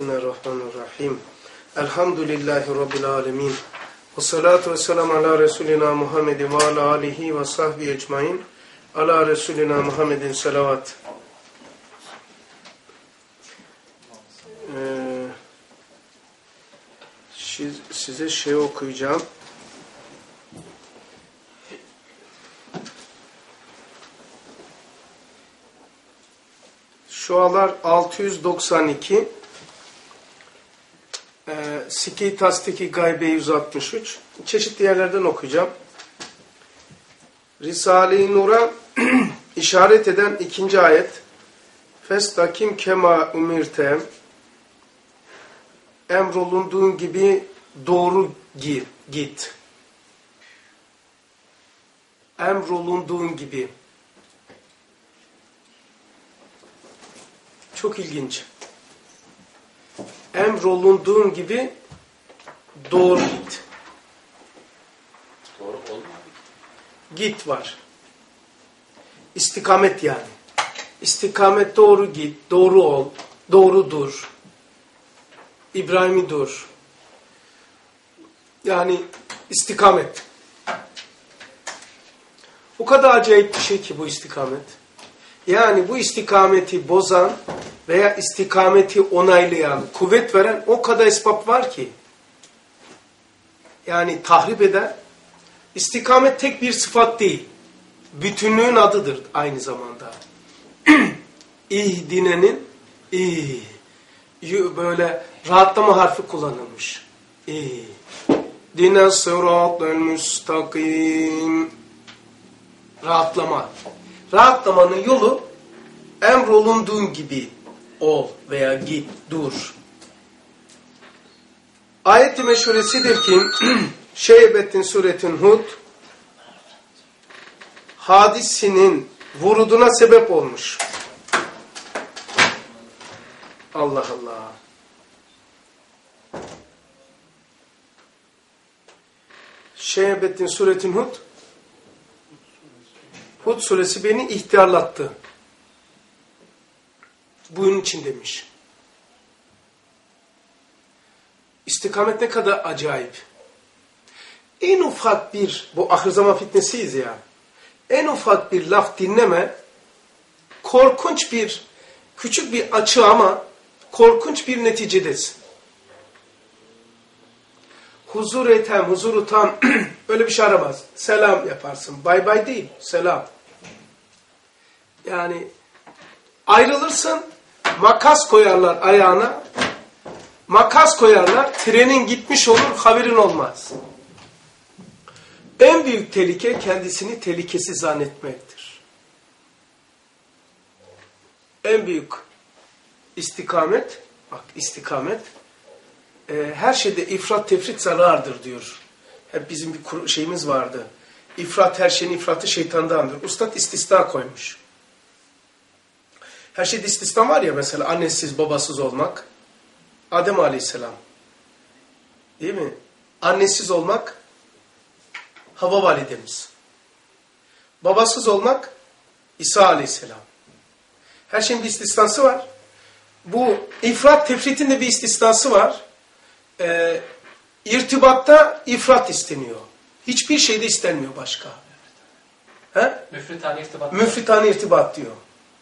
Bismillahirrahmanirrahim. Elhamdülillahi Rabbil alemin. Ve salatu ve selamu ala Resulina Muhammedin ve ala alihi ve sahbihi ecmain. Ala Resulina Muhammedin salavat. Size şey okuyacağım. Şualar 692, Siki Tasdiki Gaybe 163, çeşitli yerlerden okuyacağım. Risale-i Nur'a işaret eden ikinci ayet. Festakim kema umirte, emrolunduğun gibi doğru git. Emrolunduğun gibi. Çok ilginç. Emrolunduğun gibi doğru git. Doğru olma. Git var. İstikamet yani. İstikamet doğru git, doğru ol, doğru dur. İbrahim'i dur. Yani istikamet. O kadar acayip bir şey ki bu istikamet. Yani bu istikameti bozan veya istikameti onaylayan, kuvvet veren o kadar esbab var ki. Yani tahrip eden, istikamet tek bir sıfat değil. Bütünlüğün adıdır aynı zamanda. İhdinenin böyle rahatlama harfi kullanılmış. Dine sıratel müstakim. Rahatlama. Rahatlamanın yolu emrolunduğun gibi ol veya git, dur. Ayet-i meşhuresidir ki Şeybettin Suretün Hud hadisinin vuruduna sebep olmuş. Allah Allah. Şeybettin Suretün Hud Hud suresi beni ihtiyarlattı. Bunun için demiş. İstikamet ne kadar acayip. En ufak bir, bu ahir zaman fitnesiyiz ya. En ufak bir laf dinleme, korkunç bir, küçük bir açı ama korkunç bir neticedesin. Huzur-u tem, huzur-u tam öyle bir şey aramaz. Selam yaparsın. Bay bay değil, selam. Yani ayrılırsın, makas koyarlar ayağına, makas koyarlar, trenin gitmiş olur, haberin olmaz. En büyük tehlike kendisini tehlikesiz zannetmektir. En büyük istikamet, bak istikamet, her şeyde ifrat tefrit zarardır diyor. Hep bizim bir şeyimiz vardı. İfrat, her şeyin ifratı şeytandandır. Ustad istisna koymuş. Her şeyde istisna var ya, mesela annesiz babasız olmak. Adem Aleyhisselam. Değil mi? Annesiz olmak Havva validemiz. Babasız olmak İsa Aleyhisselam. Her şeyin bir istisnası var. Bu ifrat tefritin de bir istisnası var. İrtibatta ifrat isteniyor. Hiçbir şeyde istenmiyor başka. Müfritane irtibat. Müfritane irtibat diyor.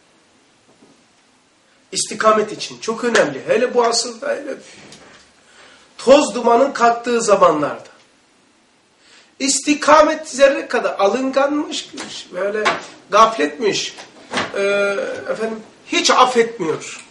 İstikamet için çok önemli. Hele bu asırda, hele toz dumanın kalktığı zamanlarda. İstikamet zerre kadar alınganmış, böyle gafletmiş. Hiç affetmiyor.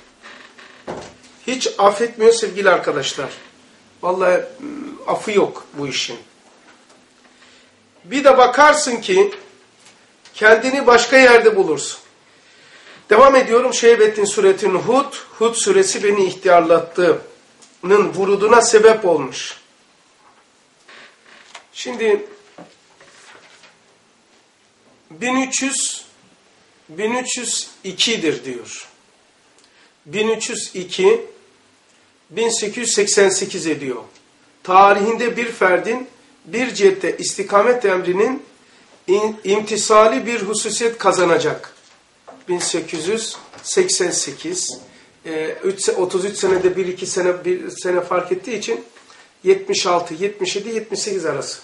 Hiç affetmiyor sevgili arkadaşlar. Vallahi affı yok bu işin. Bir de bakarsın ki kendini başka yerde bulursun. Devam ediyorum. Şeybettin Suretün Hud, Hud suresi beni ihtiyarlattığının vuruduna sebep olmuş. Şimdi 1302'dir diyor. 1302 1888 ediyor. Tarihinde bir ferdin bir cihette istikamet emrinin imtisali bir hususiyet kazanacak. 1888 33 senede bir sene fark ettiği için 76, 77, 78 arası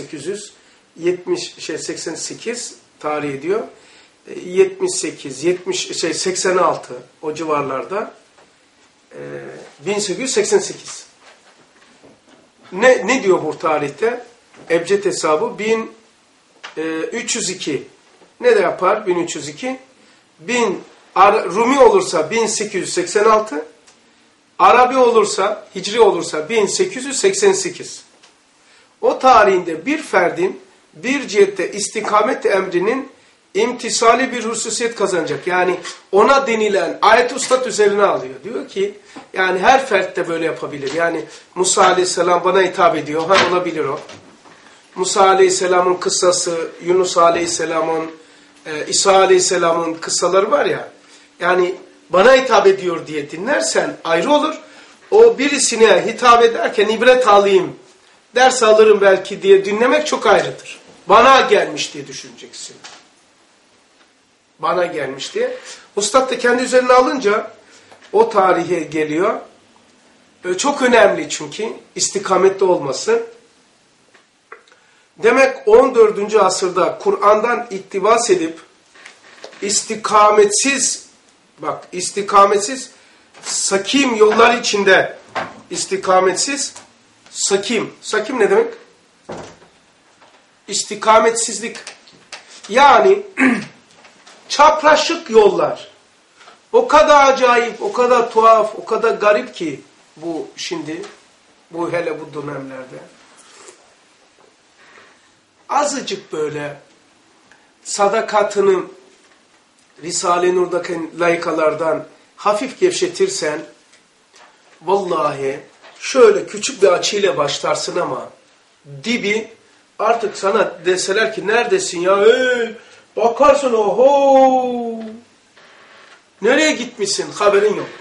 1888 tarih ediyor. 78, 86 o civarlarda 1888. Ne diyor bu tarihte? Ebced hesabı 1302. Ne de yapar 1302? Rumi olursa 1886, Arabi olursa, Hicri olursa 1888. O tarihinde bir ferdin bir cihette istikamet emrinin imtisali bir hususiyet kazanacak. Yani ona denilen ayet-i ustat üzerine alıyor. Diyor ki yani her fert de böyle yapabilir. Yani Musa Aleyhisselam bana hitap ediyor. Olabilir o. Musa Aleyhisselam'ın kıssası, Yunus Aleyhisselam'ın, İsa Aleyhisselam'ın kıssaları var ya. Yani bana hitap ediyor diye dinlersen ayrı olur. O birisine hitap ederken ibret alayım, ders alırım belki diye dinlemek çok ayrıdır. Bana gelmiş diye düşüneceksin. Bana gelmiş diye. Ustad da kendi üzerine alınca o tarihe geliyor. Çok önemli çünkü istikametli olması. Demek 14. asırda Kur'an'dan iktibas edip istikametsiz sakim yollar içinde sakim ne demek? İstikametsizlik. Yani çapraşık yollar. O kadar acayip, o kadar tuhaf, o kadar garip ki bu şimdi, hele bu dönemlerde. Azıcık böyle sadakatını Risale-i Nur'daki layıkalardan hafif gevşetirsen vallahi şöyle küçük bir açıyla başlarsın ama dibi artık sana deseler ki neredesin ya? Bakarsın oho! Nereye gitmişsin? Haberin yok.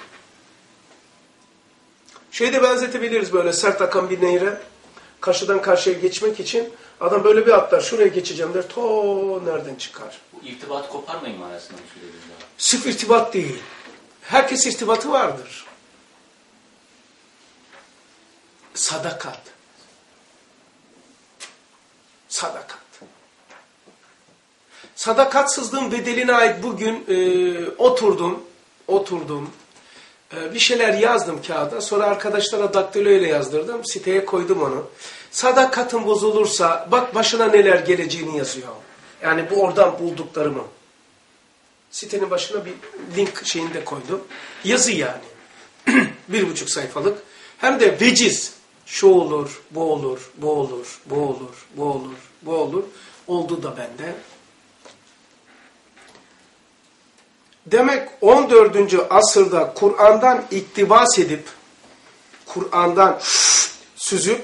Şeyde benzetebiliriz böyle sert akan bir nehre. Karşıdan karşıya geçmek için adam böyle bir atlar. Şuraya geçeceğim der. Nereden çıkar? Bu irtibatı koparmayın manasında mı söylüyorsunuz? Sırf irtibat değil. Herkes irtibatı vardır. Sadakat. Sadakatsızlığın bedeline ait bugün oturdum. Bir şeyler yazdım kağıda. Sonra arkadaşlara daktilo ile yazdırdım. Siteye koydum onu. Sadakatın bozulursa bak başına neler geleceğini yazıyor. Yani bu oradan bulduklarımı. Sitenin başına bir link şeyini de koydum. Yazı yani. 1,5 sayfalık. Hem de veciz. Şu olur, bu olur, bu olur, bu olur, bu olur, bu olur. Oldu da bende. Demek 14. asırda Kur'an'dan iktibas edip, Kur'an'dan süzüp,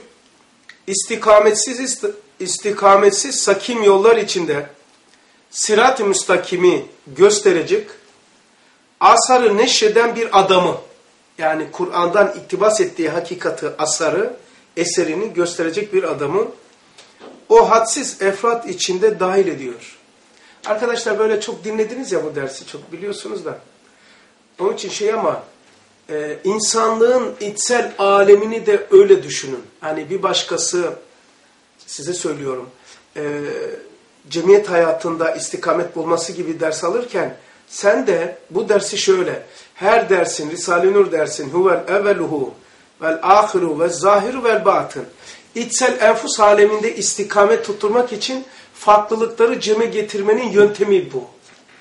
istikametsiz sakim yollar içinde sirat-ı müstakimi gösterecek, asarı neşreden bir adamı, yani Kur'an'dan iktibas ettiği hakikati, eserini gösterecek bir adamı, o hadsiz efrat içinde dahil ediyor. Arkadaşlar böyle çok dinlediniz ya bu dersi, çok biliyorsunuz da. Onun için ama insanlığın içsel alemini de öyle düşünün. Hani bir başkası, size söylüyorum, cemiyet hayatında istikamet bulması gibi ders alırken, sen de bu dersi şöyle, her dersin, Risale-i Nur dersin, huvel evveluhu vel ahiru vel zahiru vel batın. İçsel enfus aleminde istikamet tutturmak için farklılıkları ceme getirmenin yöntemi bu.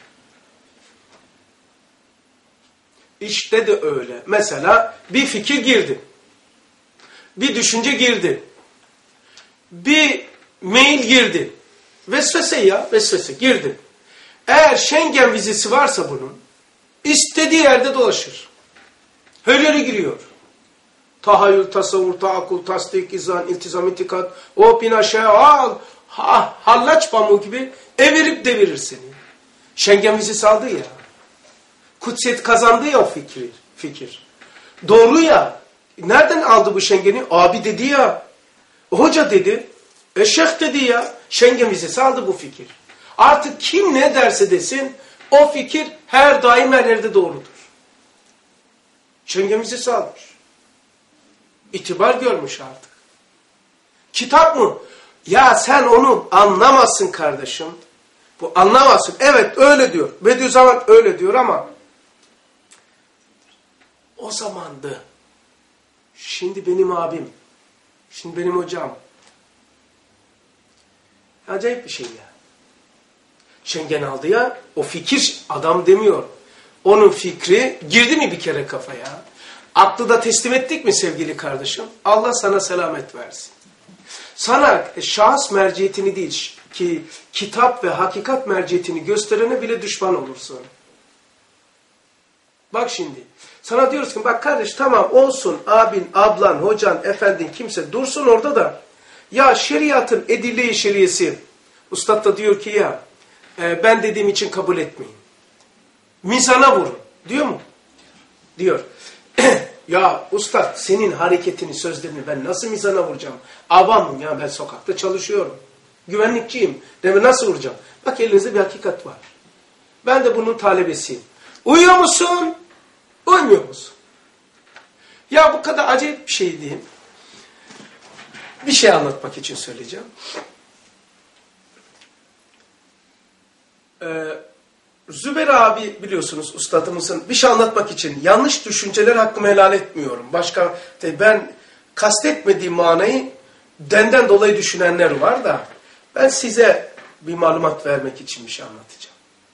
İşte de öyle. Mesela bir fikir girdi. Bir düşünce girdi. Bir mail girdi. Vesvese girdi. Eğer Schengen vizesi varsa bunun, istediği yerde dolaşır. Her yere giriyor. Tahayyül, tasavvur, taakkul, tasdik, izan, iltizam, itikat, in aşağı, hallaç pamuğu gibi evirip devirir seni. Schengen vizesi aldı ya. Kutsiyet kazandı ya o fikir. Doğru ya. Nereden aldı bu Schengen'i? Abi dedi ya. Hoca dedi. Şeyh dedi ya. Schengen vizesi aldı bu fikir. Artık kim ne derse desin o fikir her daim her yerde doğrudur. Çengemizi salmış. İtibar görmüş artık. Kitap mı? Ya sen onu anlamazsın kardeşim. Bu anlamazsın. Evet öyle diyor. Bediüzzaman öyle diyor ama o zamandı. Şimdi benim abim. Şimdi benim hocam. Acayip bir şey ya. Şengen aldı ya. O fikir adam demiyor. Onun fikri girdi mi bir kere kafaya? Aklı da teslim ettik mi sevgili kardeşim? Allah sana selamet versin. Sana şahıs merciyetini değil ki kitap ve hakikat merciyetini gösterene bile düşman olursun. Bak şimdi. Sana diyoruz ki bak kardeş tamam olsun abin, ablan, hocan, efendin kimse dursun orada da. Ya şeriatın edille-i şeriyesi. Ustad da diyor ki ya ben dediğim için kabul etmeyin. Mizana vurun. Diyor mu? Diyor. Ya ustad senin hareketini, sözlerini ben nasıl mizana vuracağım? Avamım ya ben sokakta çalışıyorum. Güvenlikçiyim. Deme nasıl vuracağım? Bak elinizde bir hakikat var. Ben de bunun talebesiyim. Uyuyor musun? Uymuyor musun? Ya bu kadar acayip bir şey diyeyim. Bir şey anlatmak için söyleyeceğim. Zübeyir abi biliyorsunuz ustadımızın bir şey anlatmak için yanlış düşünceler hakkımı helal etmiyorum. Başka ben kastetmediğim manayı denden dolayı düşünenler var da ben size bir malumat vermek için bir şey anlatacağım.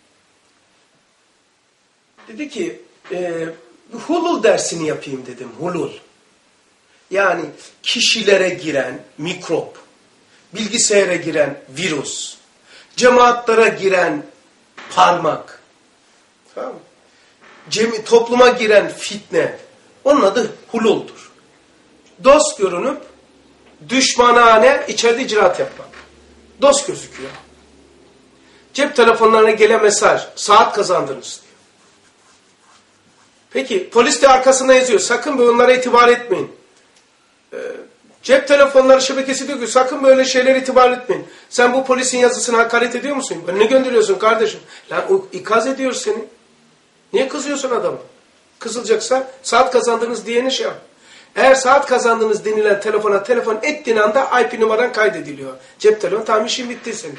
Dedi ki hulul dersini yapayım dedim. Hulul. Yani kişilere giren mikrop, bilgisayara giren virüs, cemaatlara giren parmak, tamam mı? Topluma giren fitne, onun adı hululdur. Dost görünüp düşmanane içeride icraat yapmak. Dost gözüküyor. Cep telefonlarına gelen mesaj, saat kazandınız diyor. Peki polis de arkasında yazıyor, sakın bunlara itibar etmeyin. Cep telefonları şebekesi diyor ki sakın böyle şeylere itibar etmeyin. Sen bu polisin yazısına hakaret ediyor musun? Ne gönderiyorsun kardeşim? Lan o ikaz ediyor seni. Niye kızıyorsun adamı? Kızılacaksa saat kazandınız diyeni şey yap. Eğer saat kazandınız denilen telefona telefon ettiğin anda IP numaran kaydediliyor. Cep telefonu tamam işin bitti senin.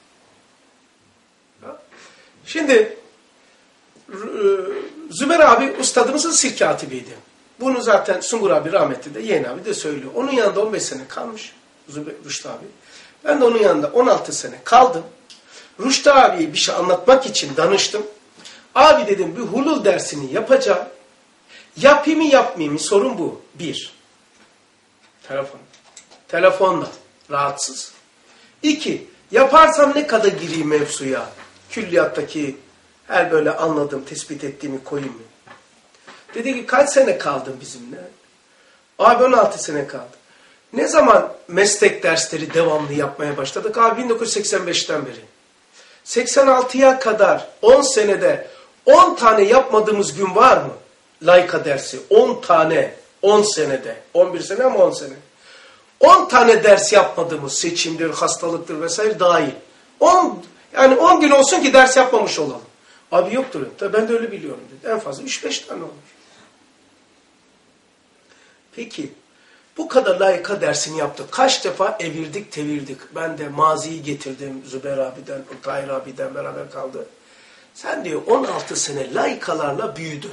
Şimdi Zübeyir abi ustadımızın sirk katibiydi. Bunu zaten Sungur abi rahmetli de Yeğen abi de söylüyor. Onun yanında 15 sene kalmış Rüştü abi. Ben de onun yanında 16 sene kaldım. Rüştü abiye bir şey anlatmak için danıştım. Abi dedim bir hulul dersini yapacağım. Yapayım mı yapmayayım mı sorun bu. Bir. Telefon. Telefonda. Rahatsız. İki. Yaparsam ne kadar gireyim mevzuya? Külliyattaki her böyle anladığım, tespit ettiğimi koyayım mı? Dedi ki kaç sene kaldın bizimle? Abi 16 sene kaldım. Ne zaman meslek dersleri devamlı yapmaya başladık? Abi 1985'ten beri. 86'ya kadar 10 senede 10 tane yapmadığımız gün var mı? Laika dersi 10 tane 10 senede. 11 sene ama 10 sene. 10 tane ders yapmadığımız seçimdir, hastalıktır vesaire dahil. 10 gün olsun ki ders yapmamış olalım. Abi yoktur. Tabii ben de öyle biliyorum dedi. En fazla 3-5 tane olur. Peki bu kadar layıka dersini yaptık. Kaç defa evirdik tevirdik. Ben de maziyi getirdim Zübeyir abiden, Tahir abiden beraber kaldı. Sen diyor 16 sene layıkalarla büyüdün.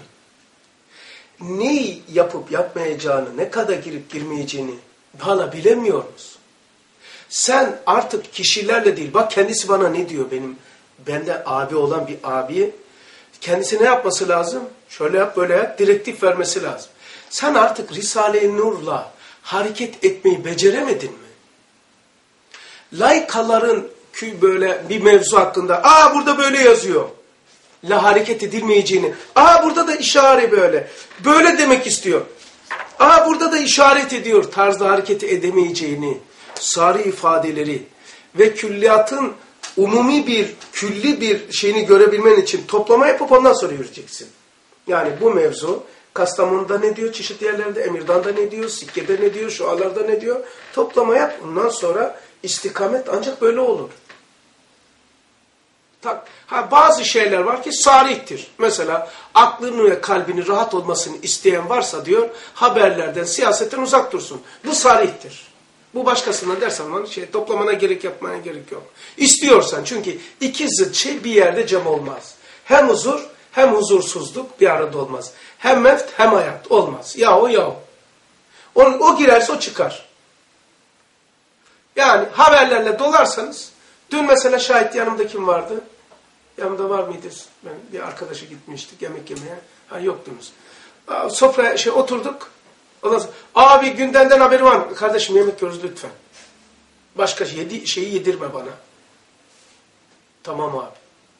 Neyi yapıp yapmayacağını, ne kadar girip girmeyeceğini hala bilemiyor musun? Sen artık kişilerle değil, bak kendisi bana ne diyor bende abi olan bir abi, kendisi ne yapması lazım? Şöyle yap, böyle yap, direktif vermesi lazım. Sen artık Risale-i Nur'la hareket etmeyi beceremedin mi? Laikaların böyle bir mevzu hakkında, burada böyle yazıyor. La hareket edilmeyeceğini, burada da işaret böyle. Böyle demek istiyor. Burada da işaret ediyor tarzda hareket edemeyeceğini, sarı ifadeleri ve külliyatın umumi külli bir şeyini görebilmen için toplama yapıp ondan sonra yürüyeceksin. Yani bu mevzu Kastamonu'da ne diyor, çeşitli yerlerde, Emirdan'da ne diyor, Sikke'de ne diyor, Şualar'da ne diyor, toplama yap. Ondan sonra istikamet ancak böyle olur. Bazı şeyler var ki sarihtir. Mesela aklını ve kalbini rahat olmasını isteyen varsa diyor, haberlerden, siyasetten uzak dursun. Bu sarihtir. Bu başkasına dersen toplamana gerek, yapmaya gerek yok. İstiyorsan, çünkü iki zıt şey bir yerde cem olmaz. Hem huzur hem huzursuzluk bir arada olmaz. Hem mevt hem hayat olmaz. Ya o ya o. O girerse o çıkar. Yani haberlerle dolarsanız, dün mesela şahit yanımda kim vardı? Yanımda var mıydı? Ben bir arkadaşa gitmiştik yemek yemeye. Yoktunuz. Sofraya oturduk. Ondan sonra, abi gündemden haberi var mı? Kardeşim yemek yiyoruz lütfen. Başka şeyi yedirme bana. Tamam abi.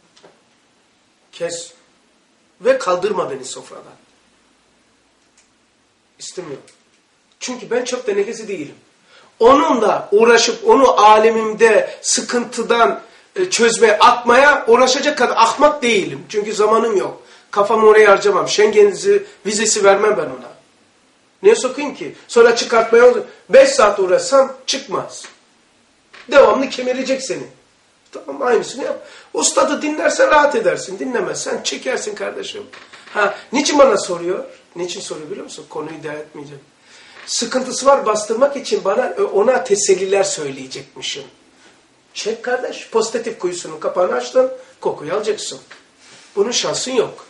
Kes. Ve kaldırma beni sofradan. İstemiyorum. Çünkü ben çok tenekesi değilim. Onunla uğraşıp onu alemimde sıkıntıdan çözmeye, atmaya uğraşacak kadar ahmak değilim. Çünkü zamanım yok. Kafamı oraya harcamam. Schengen vizesi vermem ben ona. Niye sokayım ki? Sonra çıkartmaya 5 saat uğraşsam çıkmaz. Devamlı kemirecek seni. Tamam, aynısını yap. Ustadı dinlersen rahat edersin. Dinlemezsen çekersin kardeşim. Niçin bana soruyor? Niçin soruyor biliyor musun? Konuyu devam etmeyeceğim. Sıkıntısı var, bastırmak için ona teselliler söyleyecekmişim. Çek kardeş. Pozitif kuyusunun kapağını açtın. Kokuyu alacaksın. Bunun şansın yok.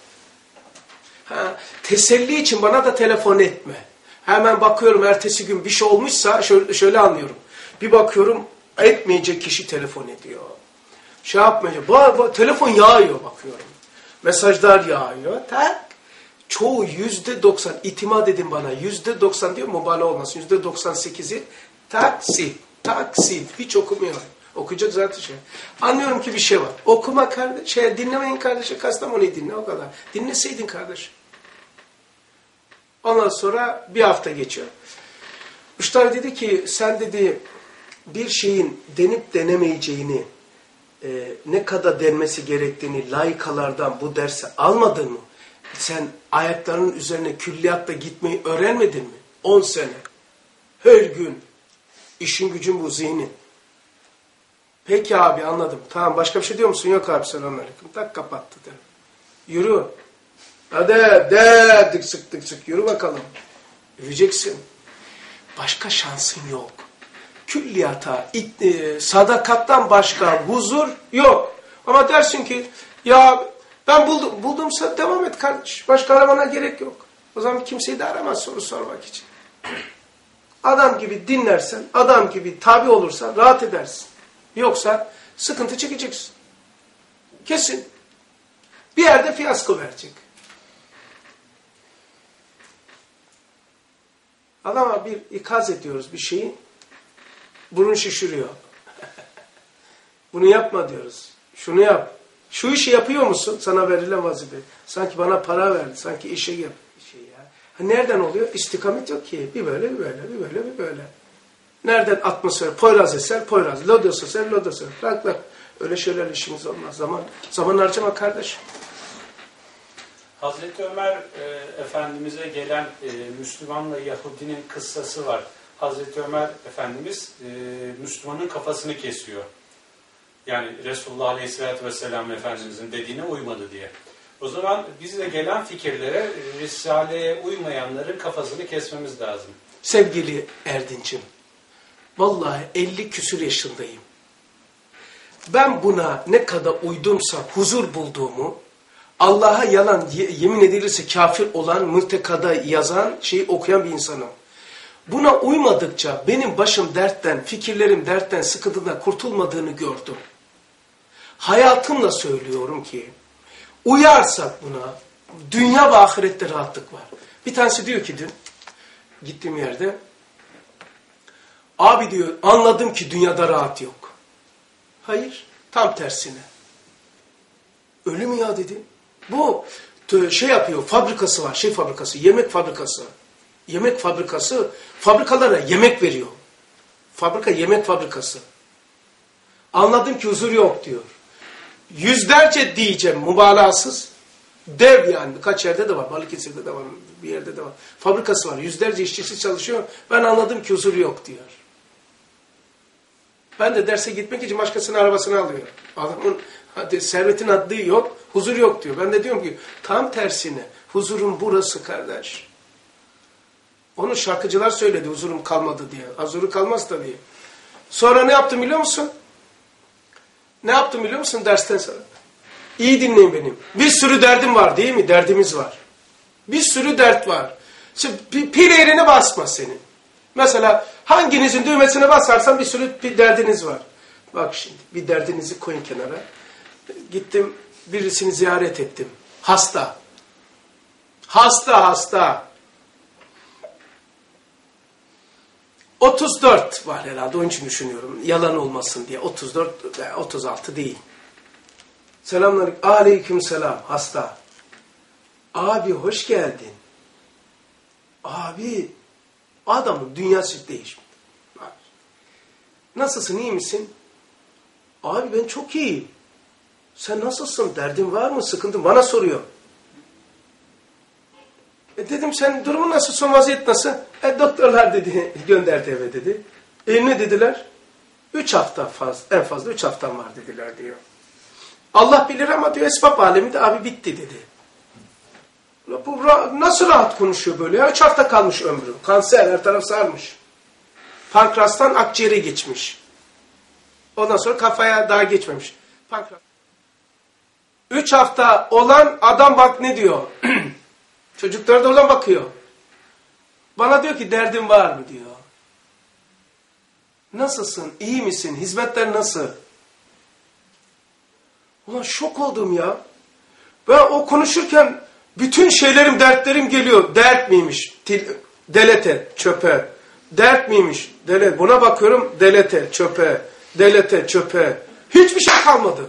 Teselli için bana da telefon etme. Hemen bakıyorum ertesi gün bir şey olmuşsa şöyle anlıyorum. Bir bakıyorum etmeyecek kişi telefon ediyor. Şey yapmayacak. Telefon yağıyor bakıyorum. Mesajlar yağıyor. Çoğu %90 itimat edin bana. %90 diyor mübalağa olmasın. %98'i taksi. Hiç okumuyor. Okuyacak zaten şey. Anlıyorum ki bir şey var. Okuma kardeş. Dinlemeyin kardeşe. Kastamonu'yu dinle o kadar. Dinleseydin kardeş. Ondan sonra bir hafta geçiyor. Müşteri dedi ki sen dedi bir şeyin denip denemeyeceğini ne kadar denmesi gerektiğini laikalardan bu dersi almadın mı? Sen ayaklarının üzerine külliyatta gitmeyi öğrenmedin mi? 10 sene. Her gün. İşin gücün bu zihnin. Peki abi anladım. Tamam başka bir şey diyor musun? Yok abi selamünaleyküm. Tak kapattı derim. Yürü. Hadi dık sık yürü bakalım. Yürüyeceksin. Başka şansın yok. Külliyata, sadakattan başka huzur yok. Ama dersin ki ya ben buldumsa devam et kardeş. Başka aramana gerek yok. O zaman kimseyi de aramaz soru sormak için. Adam gibi dinlersen, adam gibi tabi olursan rahat edersin. Yoksa sıkıntı çekeceksin. Kesin. Bir yerde fiyasko verecek. Adama bir ikaz ediyoruz bir şeyi. Burun şişiriyor. Bunu yapma diyoruz. Şunu yap. Şu işi yapıyor musun? Sana verilen vazife. Sanki bana para verdi. Sanki işe yap. Nereden oluyor? İstikamet yok ki. Bir böyle, bir böyle, bir böyle, bir böyle. Nereden atmosfer? Poyraz eser, Poyraz. Lodos eser, Lodos eser. Bak. Öyle şeyler işimiz olmaz. Zaman harcama kardeş. Hazreti Ömer Efendimiz'e gelen Müslümanla Yahudinin kıssası var. Hazreti Ömer Efendimiz Müslümanın kafasını kesiyor. Yani Resulullah Aleyhisselatü Vesselam Efendimiz'in dediğine uymadı diye. O zaman bize gelen fikirlere Risale'ye uymayanların kafasını kesmemiz lazım. Sevgili Erdinç'im, vallahi 50 küsur yaşındayım. Ben buna ne kadar uydumsa huzur bulduğumu, Allah'a yalan yemin edilirse kafir olan, mırtekada yazan şeyi okuyan bir insanım. Buna uymadıkça benim başım dertten, fikirlerim dertten, sıkıntıdan kurtulmadığını gördüm. Hayatımla söylüyorum ki, uyarsak buna, dünya ve ahirette rahatlık var. Bir tanesi diyor ki dün, gittiğim yerde, abi diyor, anladım ki dünyada rahat yok. Hayır, tam tersine. Öyle mi ya dedi. Bu şey yapıyor, fabrikası var, fabrikası, yemek fabrikası. Yemek fabrikası, fabrikalara yemek veriyor. Fabrika yemek fabrikası. Anladım ki huzur yok diyor. Yüzlerce diyeceğim mübalağasız. Dev yani birkaç yerde de var. Balıkesir'de de var, bir yerde de var. Fabrikası var. Yüzlerce işçisi çalışıyor. Ben anladım ki huzur yok diyor. Ben de derse gitmek için başkasının arabasını alıyorum. Hadi servetin adlı yok, huzur yok diyor. Ben de diyorum ki tam tersine huzurun burası kardeş. Onu şarkıcılar söyledi huzurum kalmadı diye. Huzuru kalmaz da diye. Sonra ne yaptım biliyor musun? Ne yaptım biliyor musun dersten sonra? İyi dinleyin benim. Bir sürü derdim var değil mi? Derdimiz var. Bir sürü dert var. Şimdi pil yerine basma senin. Mesela hanginizin düğmesine basarsan bir sürü bir derdiniz var. Bak şimdi bir derdinizi koyun kenara. Gittim birisini ziyaret ettim. Hasta. Hasta. 34 var herhalde onun için düşünüyorum. Yalan olmasın diye. 34 veya 36 değil. Selamünaleyküm. Aleykümselam. Hasta. Abi hoş geldin. Abi adamın dünyası değişmiş. Nasılsın, iyi misin? Abi ben çok iyiyim. Sen nasılsın? Derdin var mı? Sıkıntın? Bana soruyor. Dedim sen durumun nasıl? Son vaziyet nasıl? Doktorlar dedi gönderdi eve dedi. Ne dediler? 3 hafta fazla, en fazla 3 haftam var dediler diyor. Allah bilir ama diyor esbab alemi de abi bitti dedi. Bu nasıl rahat konuşuyor böyle ya? 3 hafta kalmış ömrü. Kanser her taraf sarmış. Pankrastan akciğere geçmiş. Ondan sonra kafaya daha geçmemiş. Pankreas. 3 hafta olan adam bak ne diyor. Çocuklar da oradan bakıyor. Bana diyor ki derdin var mı diyor. Nasılsın? İyi misin? Hizmetler nasıl? Ulan şok oldum ya. Ben o konuşurken bütün şeylerim, dertlerim geliyor. Dert miymiş? Delete, çöpe. Dert miymiş? Delete. Buna bakıyorum. Delete, çöpe. Delete, çöpe. Hiçbir şey kalmadı.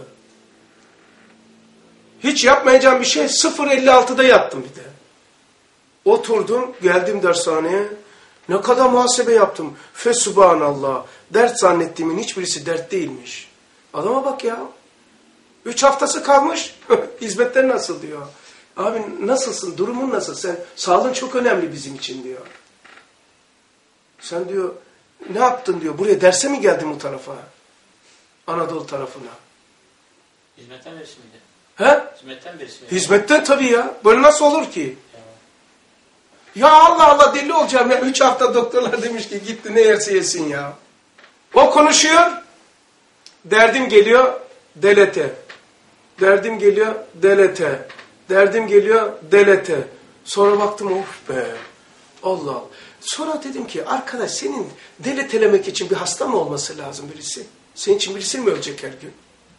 Hiç yapmayacağım bir şey 0.56'da yattım bir de. Oturdum, geldim dershaneye. Ne kadar muhasebe yaptım. Fesubhanallah. Dert zannettiğimin hiçbirisi dert değilmiş. Adama bak ya. 3 haftası kalmış. Hizmetler nasıl diyor. Abi nasılsın? Durumun nasıl? Sen sağlığın çok önemli bizim için diyor. Sen diyor ne yaptın diyor. Buraya derse mi geldin bu tarafa? Anadolu tarafına. Hizmetten birisi miydi? He? Hizmetten birisi miydi? Hizmetten tabii ya. Böyle nasıl olur ki? Ya Allah Allah deli olacağım ya. 3 hafta doktorlar demiş ki gitti ne yerse yesin ya. O konuşuyor. Derdim geliyor. Delete. Derdim geliyor. Delete. Derdim geliyor. Delete. Sonra baktım of be. Allah Allah. Sonra dedim ki arkadaş senin deletelemek için bir hasta mı olması lazım birisi? Senin için birisi mi ölecek her gün?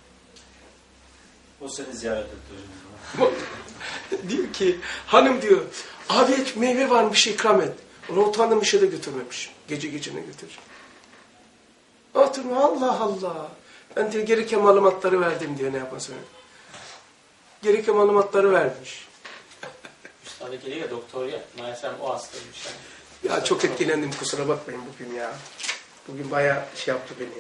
O seni ziyaret etti hocam. Diyor ki hanım diyor abi meyve var mı bir şey ikram et. Ona utandım bir şey de götürmemiş. Gece ne götür. Oturma Allah Allah. Ben diyor gereken malumatları verdim diyor ne yapmasın. Gereken malumatları vermiş. Üstadı geliyor doktor ya. Maalesef o hastaymış yani. Ya çok etkilendim kusura bakmayın bugün ya. Bugün bayağı şey yaptı beni.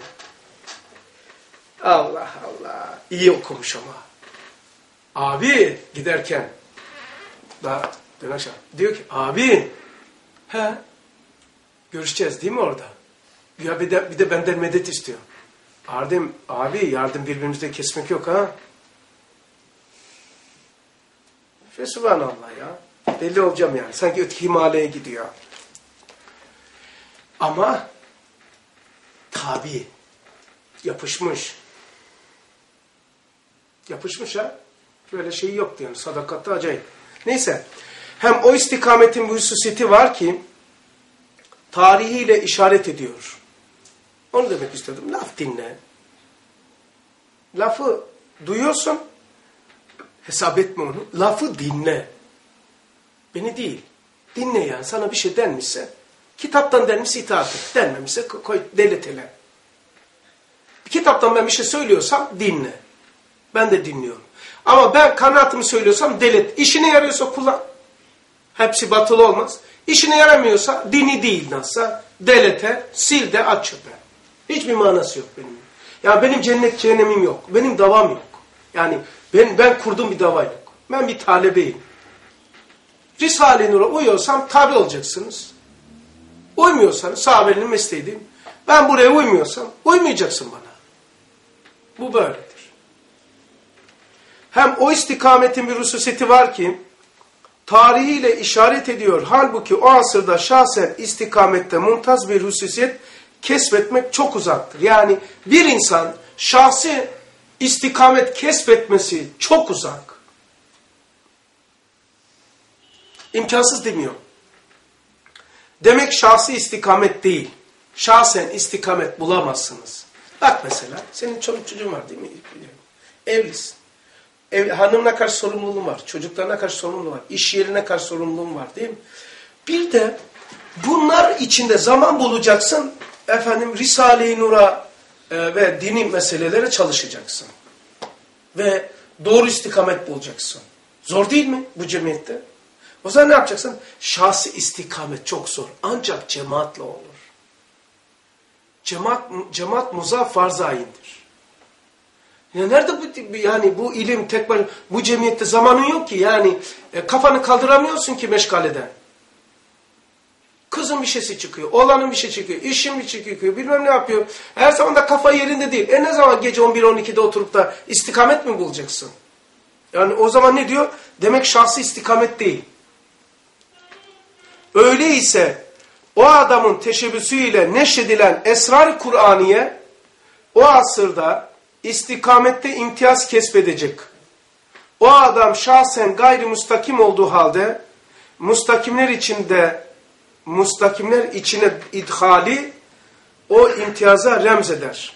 Allah Allah. İyi okumuş ama. Abi giderken daha dön aşağı. Diyor ki abi görüşeceğiz değil mi orada? Ya bir de benden medet istiyor. Abi yardım birbirimizde kesmek yok ha. Fesubhanallah ya. Deli olacağım yani. Sanki öteki Himalaya'ya gidiyor. Ama tabi yapışmış. Yapışmış ha. Böyle şey yok diyor. Sadakatta acayip. Neyse. Hem o istikametin bu hususiyeti var ki tarihiyle işaret ediyor. Onu demek istedim. Laf dinle. Lafı duyuyorsun. Hesap etme onu. Lafı dinle. Beni değil. Dinle yani. Sana bir şey denmişse kitaptan denmişse itaat et. Denmemişse koy deletele. Bir kitaptan ben bir şey söylüyorsam dinle. Ben de dinliyorum. Ama ben kanaatımı söylüyorsam delet. İşine yarıyorsa kullan. Hepsi batılı olmaz. İşine yaramıyorsa dini değil nasılsa delete, sil de aç çöpe. Hiçbir manası yok benim. Yani benim cennet cehennemim yok. Benim davam yok. Yani ben kurduğum bir dava yok. Ben bir talebeyim. Risale-i Nur'a uyuyorsam tabi olacaksınız. Uymuyorsanız sahabenin mesleğiydim. Ben buraya uymuyorsam uymayacaksın bana. Bu böyledir. Hem o istikametin bir hususiyeti var ki tarihiyle işaret ediyor. Halbuki o asırda şahsen istikamette mumtaz bir hususiyet kesbetmek çok uzaktır. Yani bir insan şahsi istikamet kesbetmesi çok uzak. İmkansız demiyor. Demek şahsi istikamet değil. Şahsen istikamet bulamazsınız. Bak mesela senin çoluk çocuğun var değil mi? Evlisin. Hanımına karşı sorumluluğun var. Çocuklarına karşı sorumluluğun var. İş yerine karşı sorumluluğun var değil mi? Bir de bunlar içinde zaman bulacaksın. Risale-i Nur'a ve dini meselelere çalışacaksın. Ve doğru istikamet bulacaksın. Zor değil mi bu cemiyette? O zaman ne yapacaksın? Şahsi istikamet çok zor. Ancak cemaatle olur. Cemaat muzaf farz-ı ayindir. Ya nerede bu ilim tek başına, bu cemiyette zamanın yok ki yani kafanı kaldıramıyorsun ki meşgaleden. Kızın bir şeysi çıkıyor, oğlanın bir şey çıkıyor, işin bir şey çıkıyor, bilmem ne yapıyor. Her zaman da kafa yerinde değil. Ne zaman gece 11-12'de oturup da istikamet mi bulacaksın? Yani o zaman ne diyor? Demek şahsi istikamet değil. Öyleyse o adamın teşebbüsüyle neşredilen Esrar-ı Kur'aniye o asırda istikamette imtiyaz kesbedecek. O adam şahsen gayri mustakim olduğu halde mustakimler içine idhali o imtiyaza remzeder.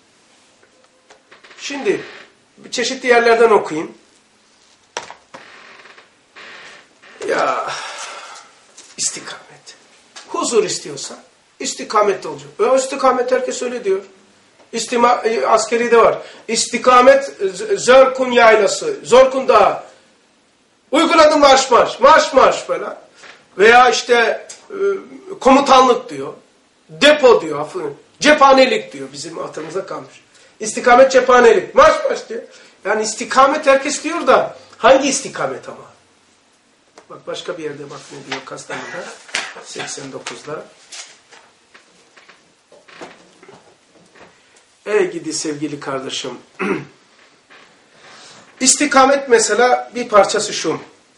Şimdi çeşitli yerlerden okuyayım. Ya istikamet. Huzur istiyorsan istikamet olacak. O istikamet herkes öyle diyor. Askeri de var. İstikamet Zorkun yaylası, Zorkun dağı. Uyguladı marş falan. Veya işte komutanlık diyor. Depo diyor. Cephanelik diyor. Bizim hatırımıza kalmış. İstikamet cephanelik. Marş diyor. Yani istikamet herkes diyor da hangi istikamet ama? Bak başka bir yerde bak ne diyor Kastamonu'da 89'da. Ey gidi sevgili kardeşim. İstikamet mesela bir parçası şu.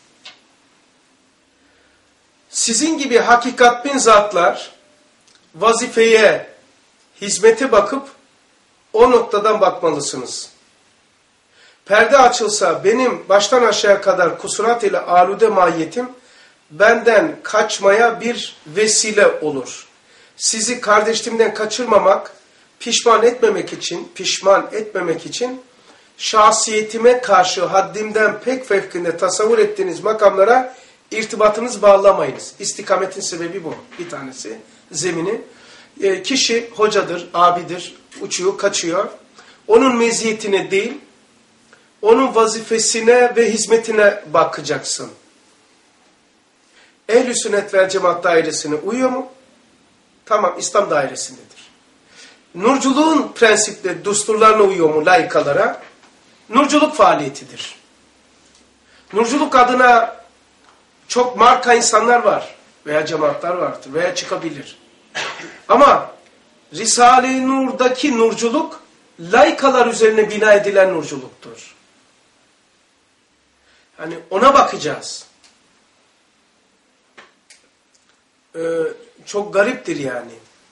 Sizin gibi hakikat bin zatlar vazifeye, hizmete bakıp o noktadan bakmalısınız. Perde açılsa benim baştan aşağıya kadar kusurat ile alude mahiyetim benden kaçmaya bir vesile olur. Sizi kardeşliğimden kaçırmamak, pişman etmemek için şahsiyetime karşı haddimden pek fevkinde tasavvur ettiğiniz makamlara irtibatınız bağlamayınız. İstikametin sebebi bu. Bir tanesi zemini. Kişi hocadır, abidir, uçuyor, kaçıyor. Onun meziyetine değil, onun vazifesine ve hizmetine bakacaksın. Ehl-i sünnet vel cemaat dairesine uyuyor mu? Tamam, İslam dairesindedir. Nurculuğun prensipleri, düsturlarına uyuyor mu laikalara? Nurculuk faaliyetidir. Nurculuk adına çok marka insanlar var veya cemaatler vardır veya çıkabilir. Ama Risale-i Nur'daki nurculuk laikalar üzerine bina edilen nurculuktur. Yani ona bakacağız. Çok gariptir yani.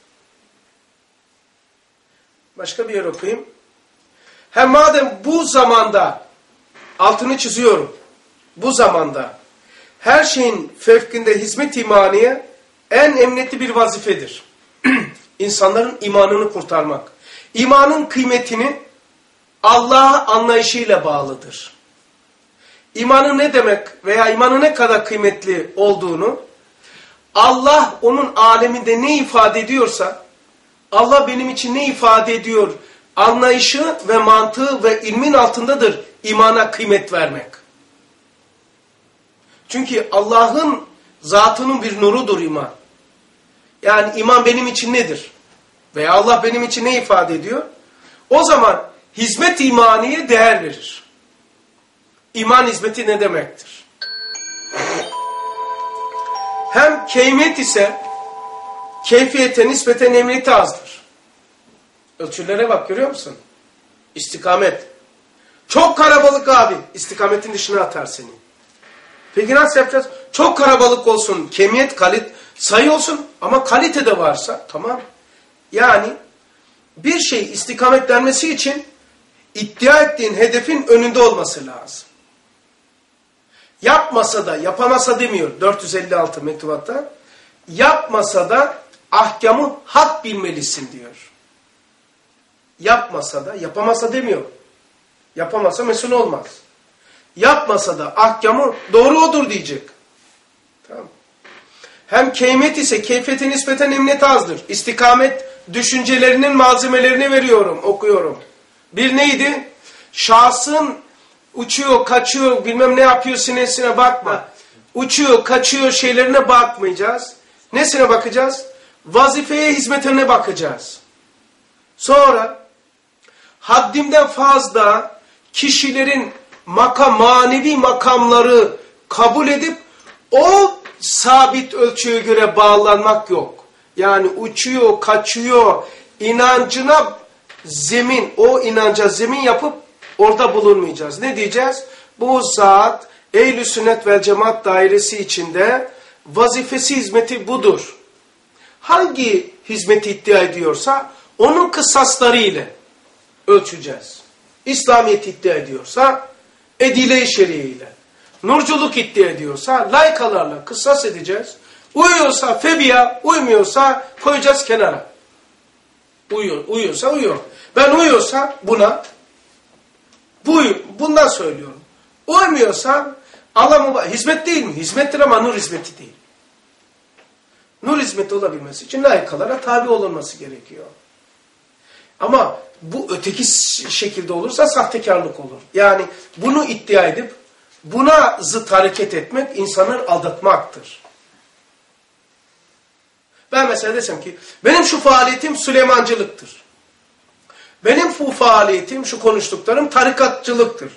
Başka bir yer okuyayım. Hem madem bu zamanda, altını çiziyorum, bu zamanda her şeyin fevkinde hizmet imaniye en emniyetli bir vazifedir. İnsanların imanını kurtarmak. İmanın kıymetini Allah'a anlayışıyla bağlıdır. İmanın ne demek veya imanın ne kadar kıymetli olduğunu Allah onun aleminde ne ifade ediyorsa Allah benim için ne ifade ediyor anlayışı ve mantığı ve ilmin altındadır imana kıymet vermek. Çünkü Allah'ın zatının bir nurudur iman. Yani iman benim için nedir? Veya Allah benim için ne ifade ediyor? O zaman hizmet imaniye değer verir. İman hizmeti ne demektir? Hem keyfiyet ise keyfiyete nispeten emniyeti azdır. Ölçülere bak görüyor musun? İstikamet. Çok kalabalık abi. İstikametin dışına atar seni. Peki nasıl yapacağız? Çok kalabalık olsun. Kemiyet, sayı olsun. Ama kalite de varsa tamam. Yani bir şey istikametlenmesi için iddia ettiğin hedefin önünde olması lazım. Yapmasa da, yapamasa demiyor 456 mektubatta. Yapmasa da ahkamı hak bilmelisin diyor. Yapmasa da, yapamasa demiyor. Yapamasa mesul olmaz. Yapmasa da ahkamı doğru odur diyecek. Tamam. Hem keymet ise keyfiyete nispeten emniyet azdır. İstikamet düşüncelerinin malzemelerini veriyorum, okuyorum. Bir neydi? Şahsın uçuyor, kaçıyor, bilmem ne yapıyor sinesine bakma. Uçuyor, kaçıyor şeylerine bakmayacağız. Nesine bakacağız? Vazifeye, hizmetine bakacağız. Sonra haddimden fazla kişilerin manevi makamları kabul edip o sabit ölçüye göre bağlanmak yok. Yani uçuyor, kaçıyor, inancına zemin, o inanca zemin yapıp orada bulunmayacağız. Ne diyeceğiz? Bu zat Ehl-i Sünnet vel Cemaat dairesi içinde vazifesi, hizmeti budur. Hangi hizmeti iddia ediyorsa onun kısasları ile ölçeceğiz. İslamiyet iddia ediyorsa edile-i şeriye ile. Nurculuk iddia ediyorsa laykalarla kıssas edeceğiz. Uyuyorsa febiya, uymuyorsa koyacağız kenara. Uyuyorsa uyuyor. Ben uyuyorsa buna, bundan söylüyorum. Uymuyorsa hizmet değil mi? Hizmettir ama nur hizmeti değil. Nur hizmeti olabilmesi için layıkalara tabi olunması gerekiyor. Ama bu öteki şekilde olursa sahtekarlık olur. Yani bunu iddia edip buna zıt hareket etmek insanı aldatmaktır. Ben mesela desem ki benim şu faaliyetim Süleymancılıktır. Benim bu faaliyetim, şu konuştuklarım tarikatçılıktır.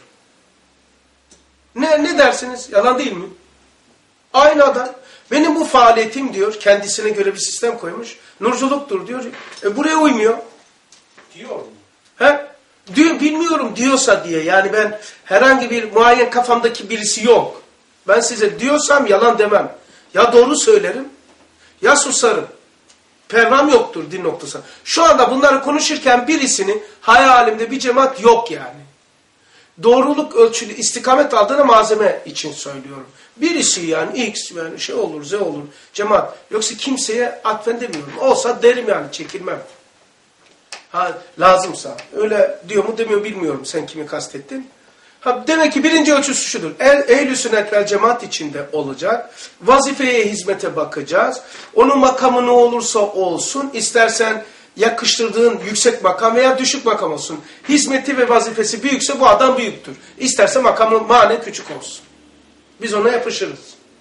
Ne dersiniz? Yalan değil mi? Aynı adam. Benim bu faaliyetim diyor, kendisine göre bir sistem koymuş. Nurculuktur diyor. Buraya uymuyor. Diyor mu? He? Diyor, bilmiyorum diyorsa diye. Yani ben herhangi bir muayyen kafamdaki birisi yok. Ben size diyorsam yalan demem. Ya doğru söylerim ya susarım. Pervam yoktur din noktası. Şu anda bunları konuşurken birisini hayalimde bir cemaat yok yani. Doğruluk ölçülü istikamet aldığına malzeme için söylüyorum. Birisi yani X yani şey olur Z olur cemaat. Yoksa kimseye atfen demiyorum. Olsa derim yani çekilmem. Ha lazımsa. Öyle diyor mu demiyor bilmiyorum sen kimi kastettin. Ha, demek ki birinci ölçüsü şudur. Ehl-i Sünnet vel Cemaat içinde olacak. Vazifeye, hizmete bakacağız. Onun makamı ne olursa olsun. İstersen yakıştırdığın yüksek makam veya düşük makam olsun. Hizmeti ve vazifesi büyükse bu adam büyüktür. İsterse makamı manen küçük olsun. Biz ona yapışırız.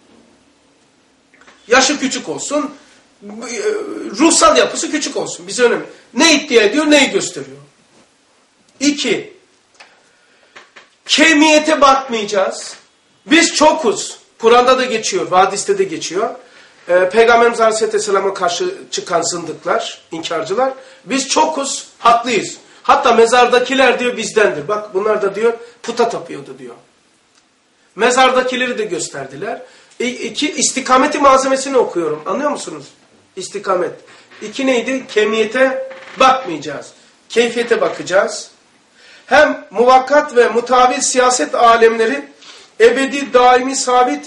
Yaşı küçük olsun. Ruhsal yapısı küçük olsun. Bize önemli. Ne iddia ediyor, neyi gösteriyor? 2. Kemiyete bakmayacağız. Biz çokuz. Kur'an'da da geçiyor, hadiste de geçiyor. Peygamberimiz Aleyhisselam'a karşı çıkan zındıklar, inkarcılar. Biz çokuz, haklıyız. Hatta mezardakiler diyor bizdendir. Bak bunlar da diyor puta tapıyordu diyor. Mezardakileri de gösterdiler. 2. İstikameti malzemesini okuyorum. Anlıyor musunuz? İstikamet. 2 neydi? Kemiyete bakmayacağız. Keyfiyete bakacağız. Hem muvakkat ve mutavil siyaset alemleri ebedi, daimi, sabit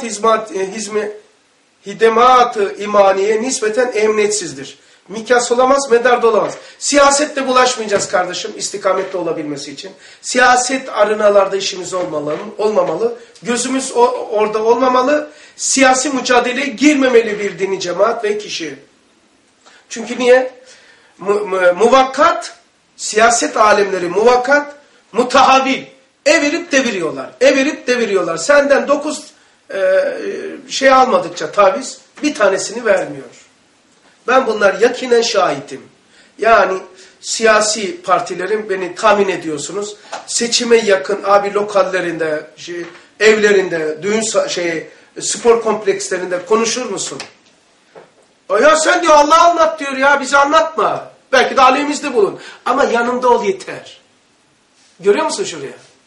hidemat-ı imaniye nispeten emniyetsizdir. Mikas olamaz, medar olamaz. Siyasette bulaşmayacağız kardeşim istikametli olabilmesi için. Siyaset arenalarda işimiz olmamalı. Gözümüz orada olmamalı. Siyasi mücadeleye girmemeli bir dini cemaat ve kişi. Çünkü niye? Muvakkat, siyaset alemleri muvakkat, mutahavil. Evirip deviriyorlar. Senden 9 şey almadıkça taviz bir tanesini vermiyor. Ben bunlar yakinen şahitim. Yani siyasi partilerin beni tahmin ediyorsunuz. Seçime yakın lokallerinde, evlerinde, spor komplekslerinde konuşur musun? Ya sen diyor Allah anlat diyor ya bize anlatma. Belki de aleyhimizde bulun. Ama yanımda ol yeter. Görüyor musun şuraya?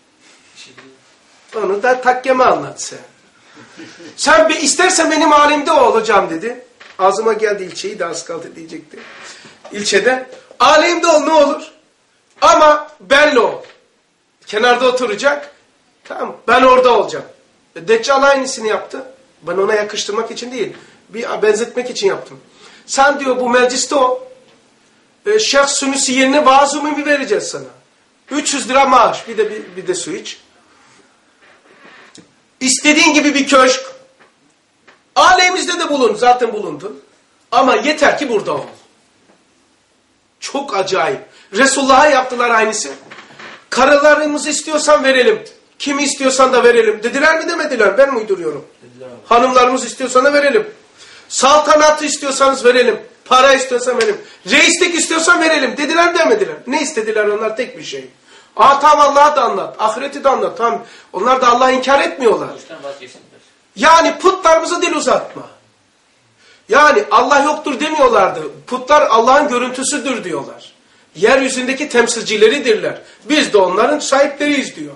Onu da takkeme anlat sen. Sen istersen benim halimde olacağım dedi. Ağzıma geldi ilçeyi de az kaldı diyecekti. İlçede alemde ol ne olur. Ama benle ol. Kenarda oturacak. Tamam ben orada olacağım. Deccal aynısını yaptı. Ben ona yakıştırmak için değil. Bir benzetmek için yaptım. Sen diyor bu mecliste ol. Şeyh Sunusi yerine vaaz umumi vereceğiz sana. 300 lira maaş. Bir de su iç. İstediğin gibi bir köşk. Alemimizde de bulun. Zaten bulundun. Ama yeter ki burada ol. Çok acayip. Resulullah'a yaptılar aynısı. Karılarımızı istiyorsan verelim. Kimi istiyorsan da verelim. Dediler mi demediler? Ben mi uyduruyorum? Dediler. Hanımlarımız istiyorsan da verelim. Saltanatı istiyorsanız verelim. Para istiyorsan verelim. Reislik istiyorsan verelim. Dediler mi demediler? Ne istediler onlar? Tek bir şey. Tamam Allah'ı da anlat. Ahireti de anlat. Tamam. Onlar da Allah'ı inkar etmiyorlar. Yani putlarımıza dil uzatma. Yani Allah yoktur demiyorlardı. Putlar Allah'ın görüntüsüdür diyorlar. Yeryüzündeki temsilcileridirler. Biz de onların sahipleriyiz diyor.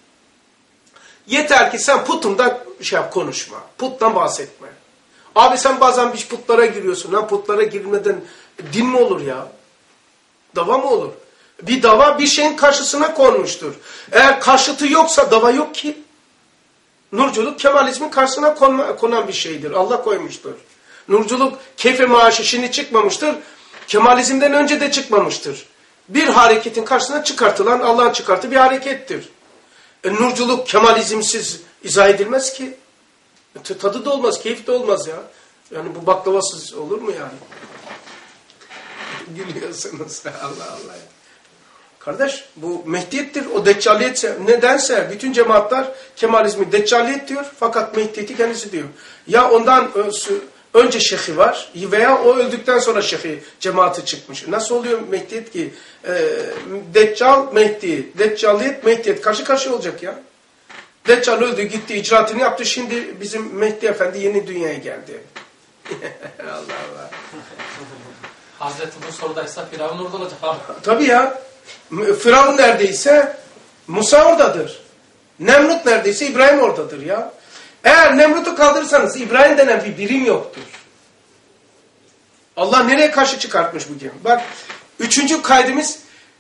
Yeter ki sen putundan konuşma. Puttan bahsetme. Abi sen bazen bir putlara giriyorsun. Lan putlara girmeden din mi olur ya? Dava mı olur? Bir dava bir şeyin karşısına konmuştur. Eğer karşıtı yoksa dava yok ki. Nurculuk Kemalizmin karşısına konan bir şeydir. Allah koymuştur. Nurculuk keyfe maaşı şimdi çıkmamıştır. Kemalizmden önce de çıkmamıştır. Bir hareketin karşısına çıkartılan Allah'ın çıkarttığı bir harekettir. Nurculuk Kemalizmsiz izah edilmez ki. Tadı da olmaz, keyif de olmaz ya. Yani bu baklavasız olur mu yani? Gülüyorsunuz. Allah Allah ya. Kardeş bu Mehdiyettir. O Deccaliyetse nedense bütün cemaatler Kemalizmi Deccaliyet diyor. Fakat Mehdiyeti kendisi diyor. Ya ondan önce şeyhi var veya o öldükten sonra şeyhi cemaati çıkmış. Nasıl oluyor Mehdiyet ki? Deccal, Mehdi. Deccaliyet, Mehdiyet. Karşı karşıya olacak ya. Deccal öldü gitti icraatını yaptı. Şimdi bizim Mehdi Efendi yeni dünyaya geldi. Allah Allah. Hazreti bu sorudaysa Firavun orada olacak abi. Tabii ya. Firavun neredeyse Musa oradadır. Nemrut neredeyse İbrahim oradadır ya. Eğer Nemrut'u kaldırırsanız İbrahim denen bir birim yoktur. Allah nereye karşı çıkartmış bu gemi? Bak 3. kaydımız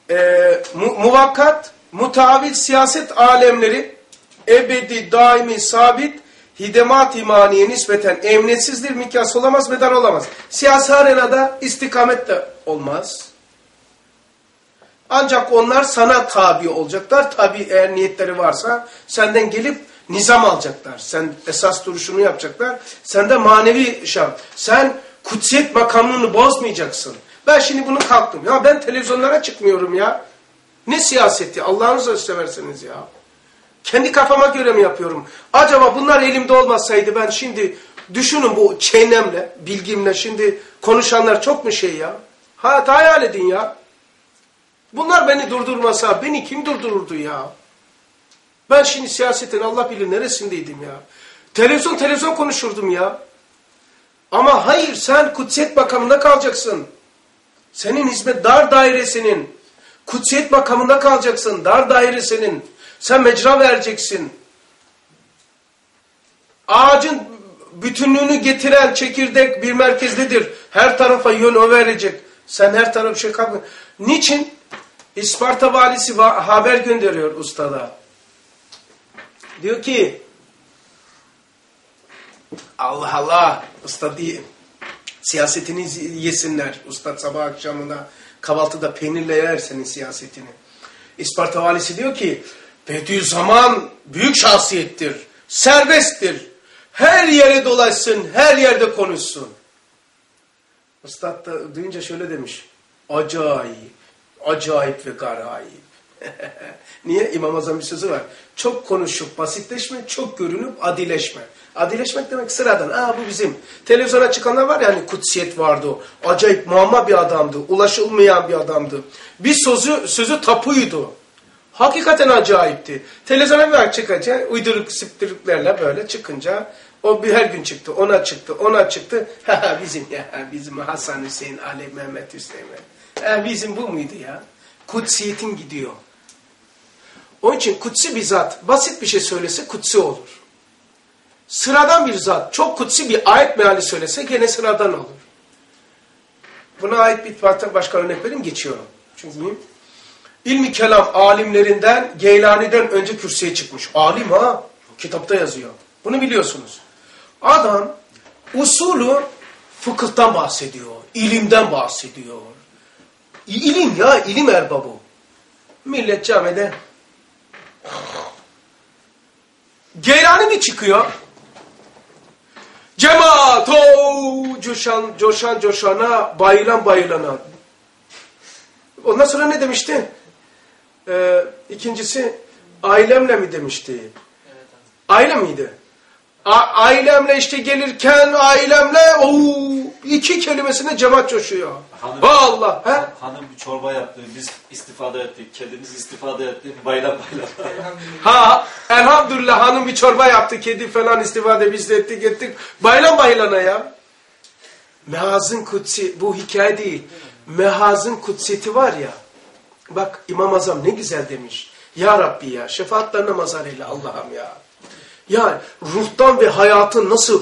muvakkat, mutavil siyaset alemleri ebedi, daimi, sabit, hidemat imaniye nispeten emniyetsizdir, mikas olamaz, medar olamaz. Siyasi arenada istikamet de olmaz. Ancak onlar sana tabi olacaklar. Tabi eğer niyetleri varsa senden gelip nizam alacaklar. Sen esas duruşunu yapacaklar. Sende manevi şart. Sen kutsiyet makamını bozmayacaksın. Ben şimdi bunu kalktım. Ya ben televizyonlara çıkmıyorum ya. Ne siyaseti? Allah'ınızı severseniz ya. Kendi kafama göre mi yapıyorum? Acaba bunlar elimde olmasaydı ben şimdi düşünün bu çeynemle, bilgimle şimdi konuşanlar çok mu şey ya? Hayal edin ya. Bunlar beni durdurmasa beni kim durdururdu ya? Ben şimdi siyasetin Allah bilir neresindeydim ya. Televizyon konuşurdum ya. Ama hayır sen kutsiyet makamında kalacaksın. Senin hizmet dar dairesinin. Kutsiyet makamında kalacaksın. Dar dairesinin. Sen mecra vereceksin. Ağacın bütünlüğünü getiren çekirdek bir merkezdedir. Her tarafa yön o verecek. Sen her tarafa bir şey kalkma. Niçin? İsparta valisi haber gönderiyor ustada. Diyor ki Allah Allah usta diye siyasetini yesinler. Ustad sabah akşamında kahvaltıda peynirle yer senin siyasetini. İsparta valisi diyor ki Bediüzzaman büyük şahsiyettir. Serbesttir. Her yere dolaşsın. Her yerde konuşsun. Ustad da duyunca şöyle demiş. Acayip. Acayip ve garayip. Niye? İmam Azam bir sözü var. Çok konuşup basitleşme, çok görünüp adileşme. Adileşmek demek sıradan. Bu bizim. Televizyona çıkanlar var ya hani kutsiyet vardı o. Acayip muamma bir adamdı. Ulaşılmayan bir adamdı. Bir sözü tapuydu. Hakikaten acayipti. Televizyona bir çıkınca uyduruk siptiriklerle böyle çıkınca o bir her gün çıktı. Ona çıktı. Bizim Hasan Hüseyin, Ali, Mehmet Hüseyin. Bizim bu muydu ya? Kutsiyetin gidiyor. Onun için kutsi bir zat basit bir şey söylese kutsi olur. Sıradan bir zat çok kutsi bir ayet meali söylese gene sıradan olur. Buna ait bir başka örnek vereyim geçiyorum. Çünkü mühim. İlmi kelam alimlerinden Geylani'den önce kürsüye çıkmış. Alim ha, kitapta yazıyor. Bunu biliyorsunuz. Adam usulü fıkıhtan bahsediyor, ilimden bahsediyor. İlim ya, ilim erbabı. Millet camide Geylani mi çıkıyor? Cemaat o coşana, bayılana. Ondan sonra ne demişti? İkincisi ailemle mi demişti? Evet, Aile miydi? Ailemle işte gelirken ailemle iki kelimesine cemaat coşuyor. Allah. Hanım bir çorba yaptı, biz istifade ettik, kedimiz istifade etti, bayram. Elhamdülillah hanım bir çorba yaptı, kedi falan istifade biz de ettik. Baylana ya. Mehaz'ın kutsi, bu hikaye değil. Mehaz'ın kutsiyeti var ya. Bak İmam Azam ne güzel demiş. Ya Rabbi ya, şefaatlerine mazhar eyle Allah'ım ya. Ya ruhtan ve hayatın nasıl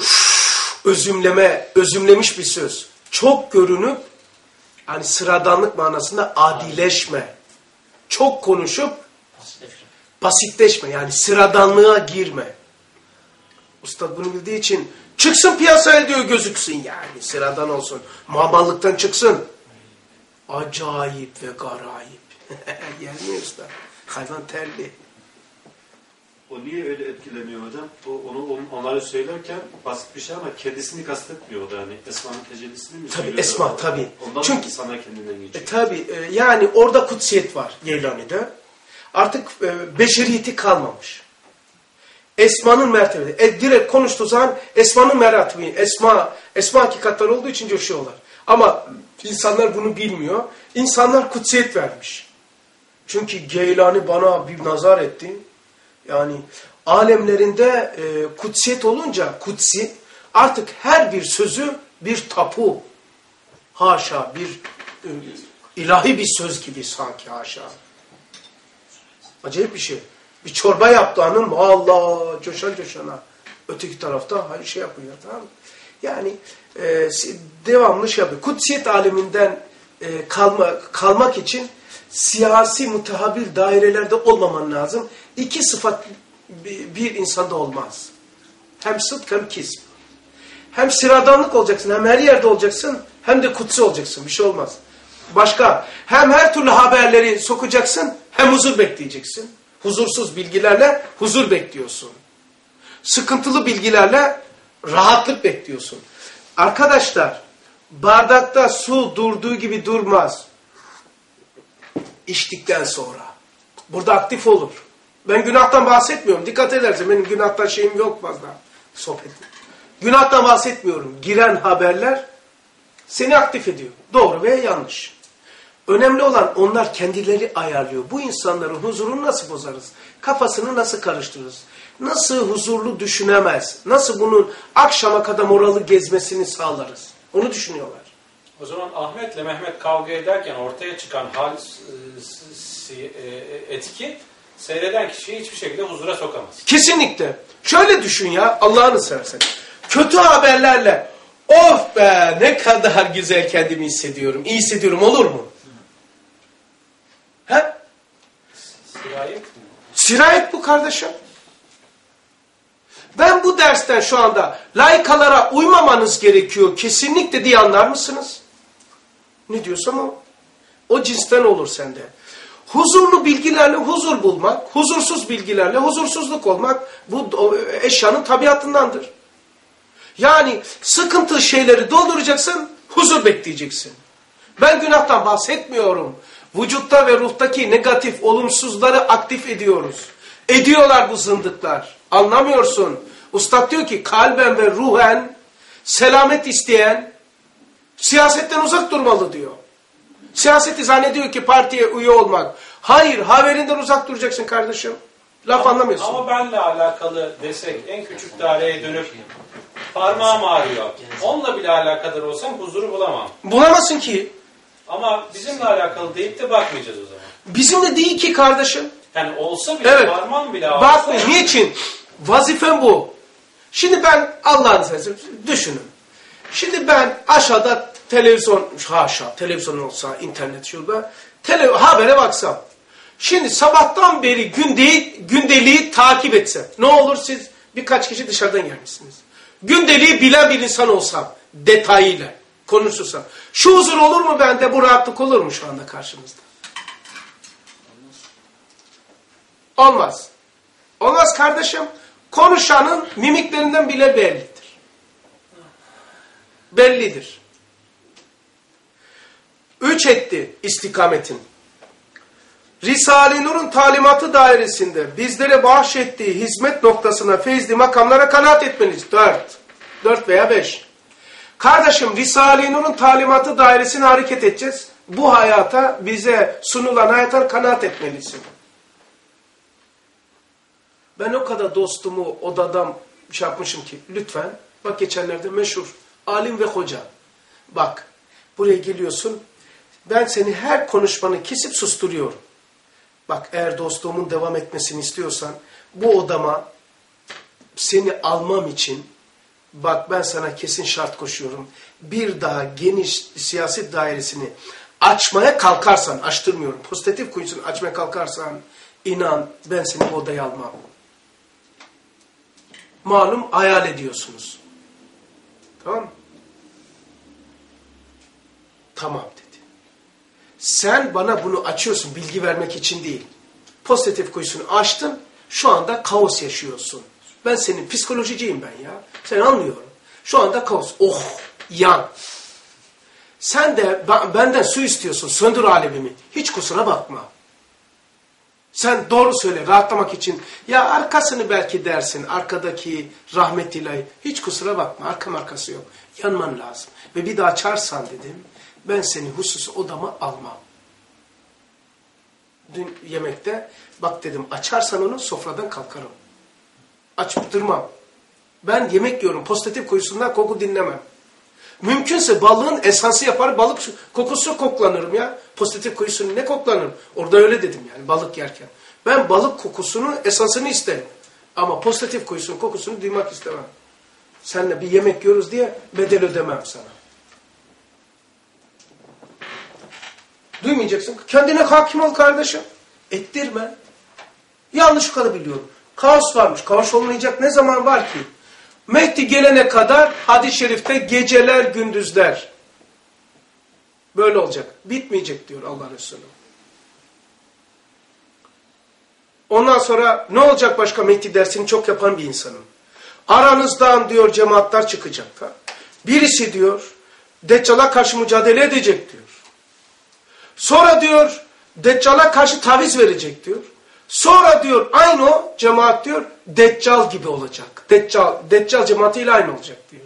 özümlemiş bir söz. Çok görünüp, hani sıradanlık manasında adileşme. Çok konuşup basitleşme. Yani sıradanlığa girme. Usta bunu bildiği için çıksın piyasaya diyor, gözüksün yani. Sıradan olsun. Muhamallıktan çıksın. Acayip ve garayip. Yer mi usta? Hayvan terli. O niye öyle etkilemiyor hocam? Onları söylerken basit bir şey ama kedisini kastetmiyor o da, hani Esma'nın tecellisini mi söylüyor? Tabii Esma tabii. Ondan çünkü sana kendinden geçiyor. Tabii yani orada kutsiyet var Geylani'de. Artık beşeriyeti kalmamış. Esma'nın mertebesi. Direkt konuştuğu zaman Esma'nın mertebeyi. Esma hakikatler olduğu için coşuyorlar. Ama insanlar bunu bilmiyor. İnsanlar kutsiyet vermiş. Çünkü Geylani bana bir nazar etti. Yani alemlerinde kutsiyet olunca kutsi artık her bir sözü bir tapu. Haşa bir ilahi bir söz gibi sanki haşa. Acayip bir şey. Bir çorba yaptı hanım. Allah coşana. Öteki tarafta her şey yapıyor. Tamam mı? Yani devamlı şey yapıyor. Kutsiyet aleminden kalmak için siyasi mutehabir dairelerde olmaman lazım. İki sıfat bir insanda olmaz. Hem sıdk hem kism. Hem sıradanlık olacaksın, hem her yerde olacaksın, hem de kutsi olacaksın. Bir şey olmaz. Başka, hem her türlü haberleri sokacaksın, hem huzur bekleyeceksin. Huzursuz bilgilerle huzur bekliyorsun. Sıkıntılı bilgilerle rahatlık bekliyorsun. Arkadaşlar, bardakta su durduğu gibi durmaz. İçtikten sonra. Burada aktif olur. Ben günahtan bahsetmiyorum. Dikkat edersin, benim günahtan şeyim yok fazla. Sohbetim. Günahtan bahsetmiyorum. Giren haberler seni aktif ediyor. Doğru veya yanlış. Önemli olan onlar kendileri ayarlıyor. Bu insanların huzurunu nasıl bozarız? Kafasını nasıl karıştırırız? Nasıl huzurlu düşünemez? Nasıl bunun akşama kadar moralı gezmesini sağlarız? Onu düşünüyorlar. O zaman Ahmet'le Mehmet kavga ederken ortaya çıkan etki seyreden kişiyi hiçbir şekilde huzura sokamaz. Kesinlikle. Şöyle düşün ya, Allah'ını seversen. Kötü haberlerle of be ne kadar güzel kendimi hissediyorum. İyi hissediyorum olur mu? He? Sirayet mi? Sirayet bu kardeşim. Ben bu dersten şu anda laikalara uymamanız gerekiyor kesinlikle diye anlar mısınız? Ne diyorsam o. O cinsten olur sende. Huzurlu bilgilerle huzur bulmak, huzursuz bilgilerle huzursuzluk olmak bu eşyanın tabiatındandır. Yani sıkıntı şeyleri dolduracaksın, huzur bekleyeceksin. Ben günahtan bahsetmiyorum. Vücutta ve ruhtaki negatif, olumsuzları aktif ediyoruz. Ediyorlar bu zındıklar. Anlamıyorsun. Ustad diyor ki kalben ve ruhen selamet isteyen siyasetten uzak durmalı diyor. Siyaseti zannediyor ki partiye üye olmak. Hayır, haberinden uzak duracaksın kardeşim. Laf anlamıyorsun. Ama benle alakalı desek en küçük daireye dönüp parmağım ağrıyor. Onunla bile alakadar olsam huzuru bulamam. Bulamazsın ki. Ama bizimle alakalı deyip de bakmayacağız o zaman. Bizimle değil ki kardeşim. Yani olsa bile, Evet. parmağım bile Bak ağrısa... niçin? Vazifem bu. Şimdi ben Allah'ın sesi düşünün. Şimdi ben aşağıda televizyon, haşa televizyon olsa, internet şurada, habere baksam. Şimdi sabahtan beri gündeliği takip etse. Ne olur siz birkaç kişi dışarıdan gelmişsiniz. Gündeliği bilen bir insan olsam, detayıyla konuşursam. Şu huzur olur mu bende, bu rahatlık olur mu şu anda karşımızda? Olmaz. Olmaz kardeşim. Konuşanın mimiklerinden bile bellidir. Bellidir. 3 etti istikametin. Risale-i Nur'un talimatı dairesinde bizlere bahşettiği hizmet noktasına, feyzli makamlara kanaat etmeliyiz. 4 veya 5. Kardeşim Risale-i Nur'un talimatı dairesine hareket edeceğiz. Bu hayata, bize sunulan hayata kanaat etmelisin. Ben o kadar dostumu odadan şey yapmışım ki lütfen, bak geçenlerde meşhur alim ve hoca. Bak buraya geliyorsun, ben seni her konuşmanı kesip susturuyorum. Bak eğer dostluğumun devam etmesini istiyorsan bu odama seni almam için bak ben sana kesin şart koşuyorum. Bir daha geniş siyaset dairesini açmaya kalkarsan, açtırmıyorum, pozitif kuyusunu açmaya kalkarsan inan ben seni bu odaya almam. Malum hayal ediyorsunuz. Tamam mı? Tamam dedi. Sen bana bunu açıyorsun bilgi vermek için değil. Pozitif kuyusunu açtın, şu anda kaos yaşıyorsun. Ben senin psikolojiciyim ben ya. Sen anlıyorum. Şu anda kaos. Oh, yan. Sen de benden su istiyorsun, söndür alemimi. Hiç kusura bakma. Sen doğru söyle, rahatlamak için. Ya arkasını belki dersin, arkadaki rahmet ilahi. Hiç kusura bakma, arkası yok. Yanman lazım. Ve bir daha çağırsan dedim, ben seni hususi odama almam. Dün yemekte, bak dedim, açarsan onu sofradan kalkarım. Açtırmam. Ben yemek yiyorum, pozitif kuyusundan koku dinlemem. Mümkünse balığın esansı yapar, balık kokusu koklanırım ya. Pozitif kuyusunu ne koklanırım? Orada öyle dedim yani balık yerken. Ben balık kokusunu, esansını isterim. Ama pozitif kuyusunun kokusunu duymak istemem. Seninle bir yemek yiyoruz diye bedel ödemem sana. Duymayacaksın. Kendine hakim ol kardeşim. Ettirme. Yanlışlıkla biliyorum. Kaos varmış. Kaos olmayacak ne zaman var ki? Mehdi gelene kadar hadis-i şerifte geceler gündüzler. Böyle olacak. Bitmeyecek diyor Allah Resulü. Ondan sonra ne olacak başka? Mehdi dersini çok yapan bir insanım. Aranızdan diyor cemaatler çıkacak. Birisi diyor Deccal'a karşı mücadele edecek diyor. Sonra diyor Deccal'a karşı taviz verecek diyor. Sonra diyor aynı o cemaat diyor Deccal gibi olacak. Deccal cemaatiyle aynı olacak diyor.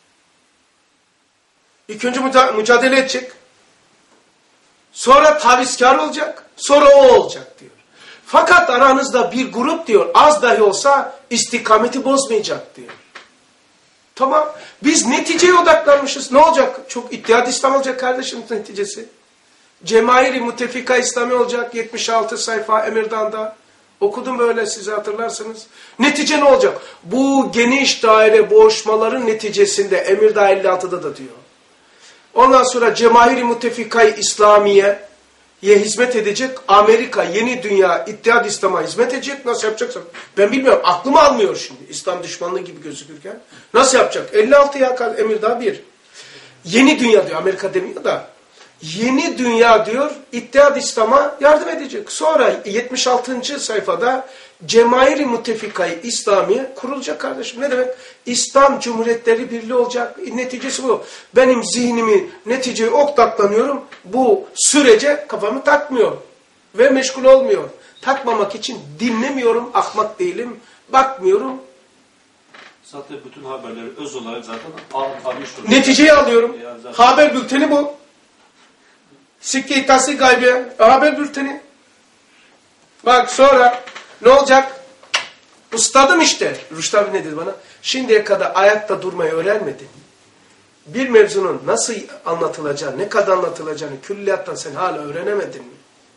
İlk önce mücadele edecek. Sonra tavizkar olacak. Sonra o olacak diyor. Fakat aranızda bir grup diyor az dahi olsa istikameti bozmayacak diyor. Tamam. Biz neticeye odaklanmışız. Ne olacak? Çok İttihad İslam olacak kardeşim neticesi. Cemair-i Müttefika İslami olacak. 76 sayfa Emirdağ'da. Okudum böyle size hatırlarsınız. Netice ne olacak? Bu geniş daire boğuşmaların neticesinde Emirdağ 56'da da diyor. Ondan sonra Cemair-i Müttefika-i İslamiye'ye hizmet edecek. Amerika, yeni dünya, İttihad İslam'a hizmet edecek. Nasıl yapacaksa ben bilmiyorum. Aklım almıyor şimdi. İslam düşmanlığı gibi gözükürken. Nasıl yapacak? 56 ya Emirdağ 1. Yeni dünya diyor. Amerika demiyor da. Yeni dünya diyor, İttihad İslam'a yardım edecek. Sonra 76. sayfada Cemair-i Müttefika-i İslamiye kurulacak kardeşim. Ne demek? İslam Cumhuriyetleri Birliği olacak. Neticesi bu. Benim zihnimi neticeye odaklanıyorum. Bu sürece kafamı takmıyor. Ve meşgul olmuyor. Takmamak için dinlemiyorum. Ahmak değilim. Bakmıyorum. Zaten bütün haberleri öz olarak zaten almış oluyor. Neticeyi alıyorum. Haber bülteni bu. Sikke-i Tahsil Gaybiye haber bülteni. Bak sonra ne olacak? Ustadım işte. Rüştü abi ne dedi bana? Şimdiye kadar ayakta durmayı öğrenmedin. Bir mevzunun nasıl anlatılacağını, ne kadar anlatılacağını külliyattan sen hala öğrenemedin mi?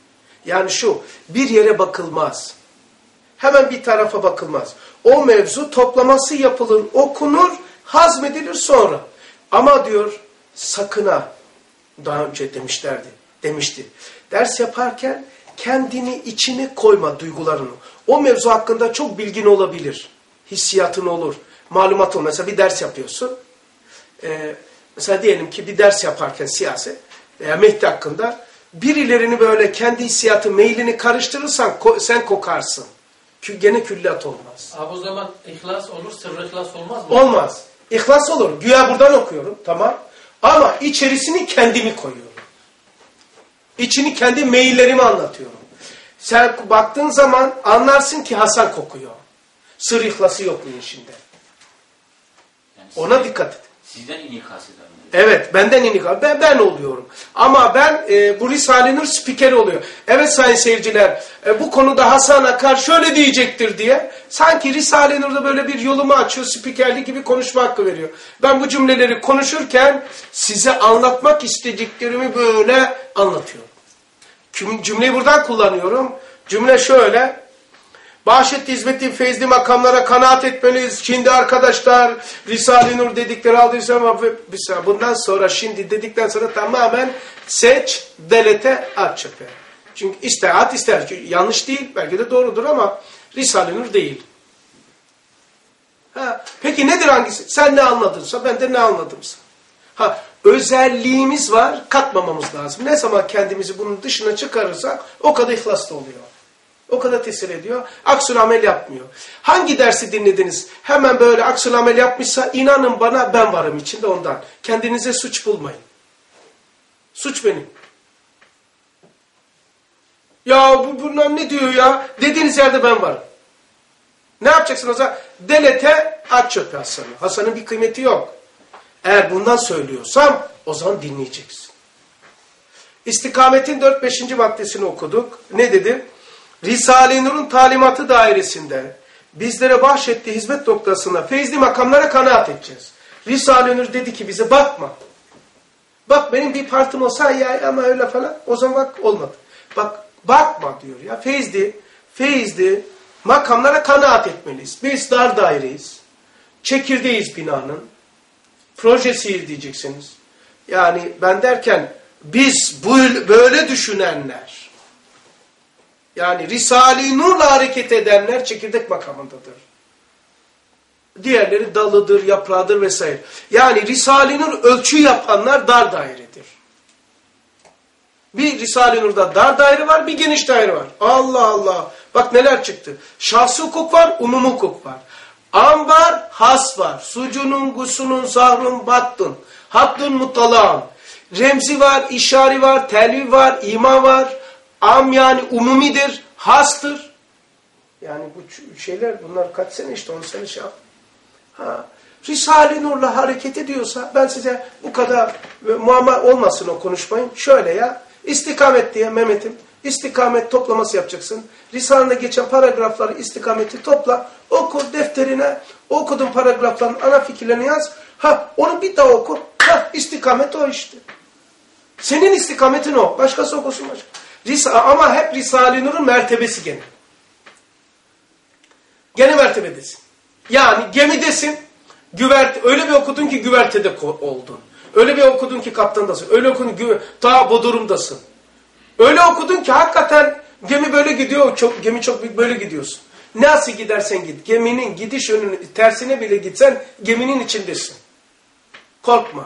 Yani şu, bir yere bakılmaz. Hemen bir tarafa bakılmaz. O mevzu toplaması yapılır, okunur, hazmedilir sonra. Ama diyor sakın ha, daha önce demişti. Ders yaparken kendini içine koyma duygularını. O mevzu hakkında çok bilgin olabilir. Hissiyatın olur. Malumat olur. Mesela bir ders yapıyorsun. Mesela diyelim ki bir ders yaparken siyaset veya Mehdi hakkında birilerini böyle kendi hissiyatı, meylini karıştırırsan sen kokarsın. Gene külliyat olmaz. Abi o zaman ihlas olur, sırrı ihlas olmaz mı? Olmaz. İhlas olur. Güya buradan okuyorum. Tamam. Ama içerisini kendimi koyuyorum. İçini kendi meyillerimi anlatıyorum. Sen baktığın zaman anlarsın ki Hasan kokuyor. Sır ihlası yok bunun içinde. Yani ona dikkat et. Sizden inikas eder. Evet, benden inikas. Ben oluyorum. Ama ben bu Risale-i Nur spikeri oluyor. Evet sayın seyirciler, bu konuda Hasan Akar şöyle diyecektir diye sanki Risale-i Nur'da böyle bir yolumu açıyor, spikerlik gibi konuşma hakkı veriyor. Ben bu cümleleri konuşurken size anlatmak istediklerimi böyle anlatıyorum. Cümleyi buradan kullanıyorum. Cümle şöyle: Bahşetli, hizmetli, feyzli makamlara kanaat etmeliyiz. Şimdi arkadaşlar Risale-i Nur dedikleri aldıysa ama bundan sonra şimdi dedikten sonra tamamen seç, delete, at çöpe. Çünkü ister at ister. Yanlış değil, belki de doğrudur ama Risale-i Nur değil. Peki nedir hangisi? Sen ne anladınsa ben de ne anladımsa. Özelliğimiz var, katmamamız lazım. Ne zaman kendimizi bunun dışına çıkarırsak o kadar ihlaslı oluyor. O kadar tesir ediyor. Aksül amel yapmıyor. Hangi dersi dinlediniz? Hemen böyle aksül amel yapmışsa inanın bana ben varım içinde ondan. Kendinize suç bulmayın. Suç benim. Ya bunlar ne diyor ya? Dediğiniz yerde ben varım. Ne yapacaksın o zaman? Delete, at çöpe Hasan'ı. Hasan'ın bir kıymeti yok. Eğer bundan söylüyorsam o zaman dinleyeceksin. İstikametin 4-5. maddesini okuduk. Ne dedi? Risale-i Nur'un talimatı dairesinde bizlere bahşettiği hizmet noktasında feyzli makamlara kanaat edeceğiz. Risale-i Nur dedi ki bize bakma. Bak benim bir partım olsa ya ama öyle falan. O zaman bak olmadı. Bak bakma diyor ya. Feyzli makamlara kanaat etmeliyiz. Biz dar daireyiz. Çekirdeğiz binanın. Projesiyiz diyeceksiniz. Yani ben derken biz böyle düşünenler. Yani Risale-i Nur'la hareket edenler çekirdek makamındadır. Diğerleri dalıdır, yaprağıdır vesaire. Yani Risale-i Nur ölçü yapanlar dar dairedir. Bir Risale-i Nur'da dar daire var, bir geniş daire var. Allah Allah. Bak neler çıktı. Şahsi hukuk var, umum hukuk var. Am var, has var. Sucunun, gusunun, zahrun, battın. Haddun, mutalağın. Remzi var, işari var, telvi var, ima var. Am yani umumidir, hastır. Yani bu şeyler bunlar kaç sene işte 10 sene şey yap. Risale-i Nur'la hareket ediyorsa ben size bu kadar muamma olmasın o konuşmayın. Şöyle ya, istikamet diye Mehmet'im, istikamet toplaması yapacaksın. Risale'de geçen paragrafları istikameti topla, oku defterine, okudun paragrafların ana fikirlerini yaz. Onu bir daha oku. İstikamet o işte. Senin istikametin o. Başkası okusun başka. Ama hep Risale-i Nur'un mertebesi gene. Gene mertebedesin. Yani gemidesin. Öyle bir okudun ki güvertede oldun. Öyle bir okudun ki kaptandasın. Öyle okudun ki ta bodurumdasın. Öyle okudun ki hakikaten gemi böyle gidiyor. Gemi çok büyük böyle gidiyorsun. Nasıl gidersen git. Geminin gidiş yönünün tersine bile gitsen geminin içindesin. Korkma.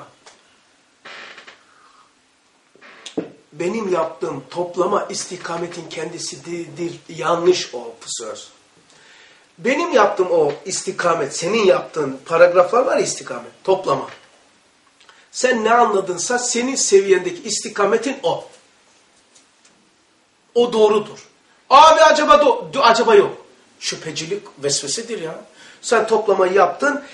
Benim yaptığım toplama istikametin kendisidir. Yanlış o söz. Benim yaptığım o istikamet, senin yaptığın paragraflar var ya istikamet, toplama. Sen ne anladınsa senin seviyendeki istikametin o. O doğrudur. Abi acaba yok. Şüphecilik vesvesedir ya. Sen toplamayı yaptın,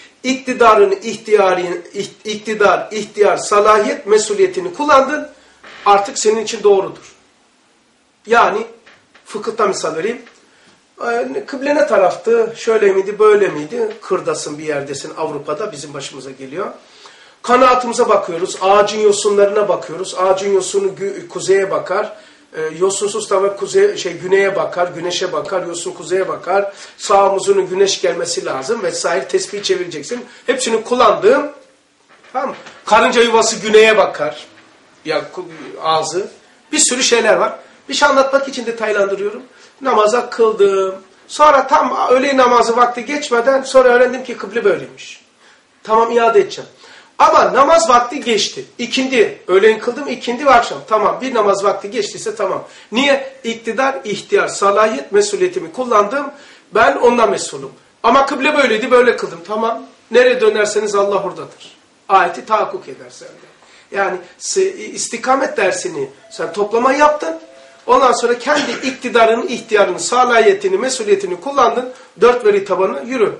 ihtiyar, salahiyet, mesuliyetini kullandın. Artık senin için doğrudur. Yani fıkıhta misal vereyim. Kıble ne taraftı? Şöyle miydi, böyle miydi? Kırdasın bir yerdesin Avrupa'da bizim başımıza geliyor. Kanaatımıza bakıyoruz. Ağacın yosunlarına bakıyoruz. Ağacın yosunu kuzeye bakar. yosunsuz tava güneye bakar, güneşe bakar, yosun kuzeye bakar. Sağ omuzunun güneş gelmesi lazım vesaire. Tesbih çevireceksin. Hepsini kullandığım, tamam mı? Karınca yuvası güneye bakar. Ya ağzı. Bir sürü şeyler var. Bir şey anlatmak için detaylandırıyorum. Namaza kıldım. Sonra tam öğle namazı vakti geçmeden sonra öğrendim ki kıble böyleymiş. Tamam, iade edeceğim. Ama namaz vakti geçti. İkindi. Öğlen kıldım, ikindi ve akşam. Tamam, bir namaz vakti geçtiyse tamam. Niye? İktidar, ihtiyar, salahiyet, mesuliyetimi kullandım. Ben ondan mesulüm. Ama kıble böyleydi, böyle kıldım. Tamam. Nereye dönerseniz Allah oradadır. Ayeti tahakkuk edersen de. Yani istikamet dersini sen toplama yaptın. Ondan sonra kendi iktidarını, ihtiyarını, salahiyetini, mesuliyetini kullandın. 4 veri tabanı yürü.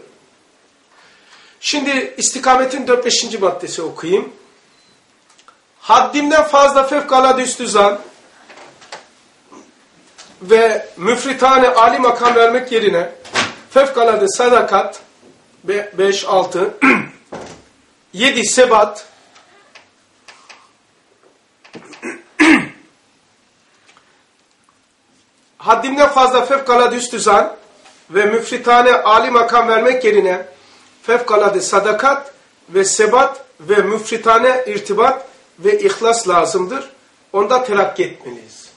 Şimdi istikametin 4-5. maddesi okuyayım. Haddimden fazla fevkalade üstü zan ve müfritane âli makam vermek yerine fevkalade sadakat 5-6 7 sebat haddimden fazla fevkalade üstü zan ve müfritane âli makam vermek yerine fevkalade sadakat ve sebat ve müfritane irtibat ve ihlas lazımdır. Onda terakki etmeliyiz.